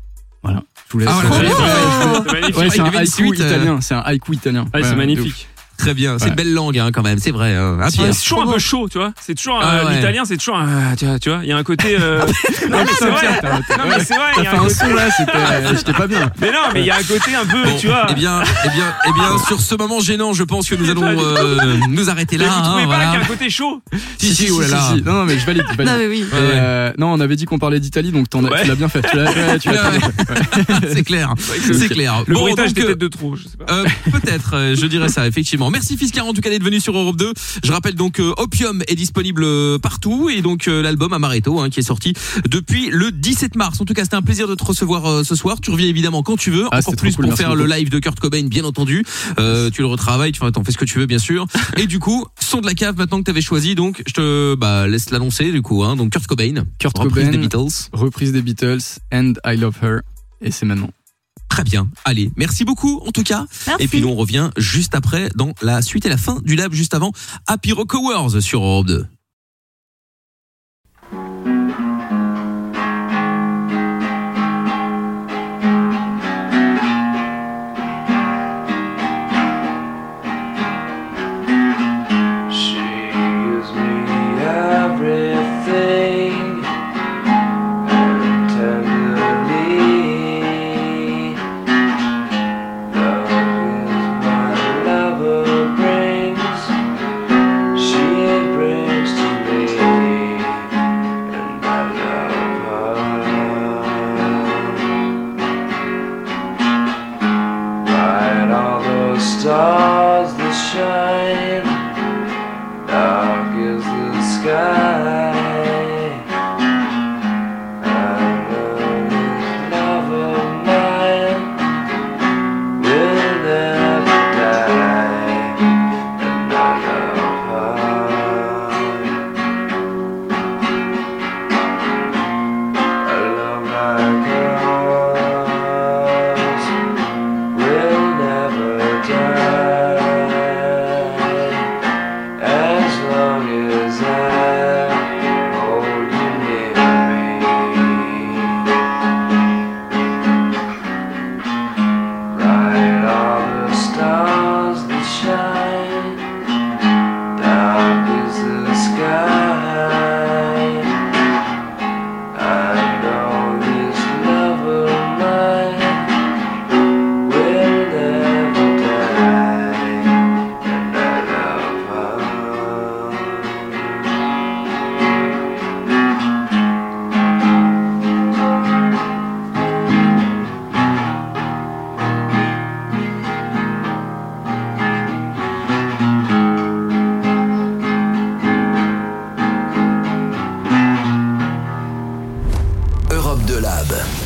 Voilà. Je vous laisse. Ah, voilà. euh, C'est Oh. magnifique. Ouais, c'est Il y un avait une haïku suite, euh, italien. C'est un haïku italien. Ah, c'est Ouais, de magnifique. Très bien, c'est ouais. une belle langue hein, quand même, c'est vrai. Hein. Ah, c'est toujours un peu chaud, tu vois. C'est toujours ah, euh, ouais. l'italien, c'est toujours un, tu vois, tu vois, il y a un côté. Euh... non, mais c'est vrai. Non mais c'est vrai. Il y a un côté là, c'était, j'étais pas bien. Mais non, mais il y a un côté un peu, bon, tu vois. Eh bien, eh bien, eh bien, sur ce moment gênant, je pense que nous allons euh, nous arrêter là. Mais vous trouvez hein, pas voilà. qu'il y a un côté chaud? Si si, oh là là. Non non, mais je valide. Je valide. Non mais oui. Et, euh, non, on avait dit qu'on parlait d'Italie, donc t'en as, ouais. tu l'as bien fait. Tu l'as, ouais, tu l'as bien fait. C'est clair, c'est clair. Le bruitage était peut-être de trop, je sais pas. Peut-être, je dirais ça effectivement. Merci Fiskar en tout cas d'être venu sur Europe deux. Je rappelle donc euh, Opium est disponible partout et donc euh, l'album Amaretto hein, qui est sorti depuis le dix-sept mars. En tout cas, c'était un plaisir de te recevoir euh, ce soir. Tu reviens évidemment quand tu veux, ah, encore plus cool, pour faire beaucoup. Le live de Kurt Cobain bien entendu. Euh, tu le retravailles, tu t'en fais ce que tu veux bien sûr. Et du coup, son de la cave maintenant que tu avais choisi, donc je te bah laisse l'annoncer du coup hein. Donc Kurt Cobain, Kurt reprise Cobain, des Beatles, reprise des Beatles and I Love Her et c'est maintenant. Très bien. Allez, merci beaucoup en tout cas. Merci. Et puis nous on revient juste après dans la suite et la fin du lab juste avant Happy Rock Awards sur Europe deux. Stars that shine, dark is the sky. I know this love of mine will never die, and I love her. I love my girls will never die. As long as I hold you near me, bright are the stars that shine, dark is the sky. I know this love of mine will never die, and I love her. Europe deux Lab.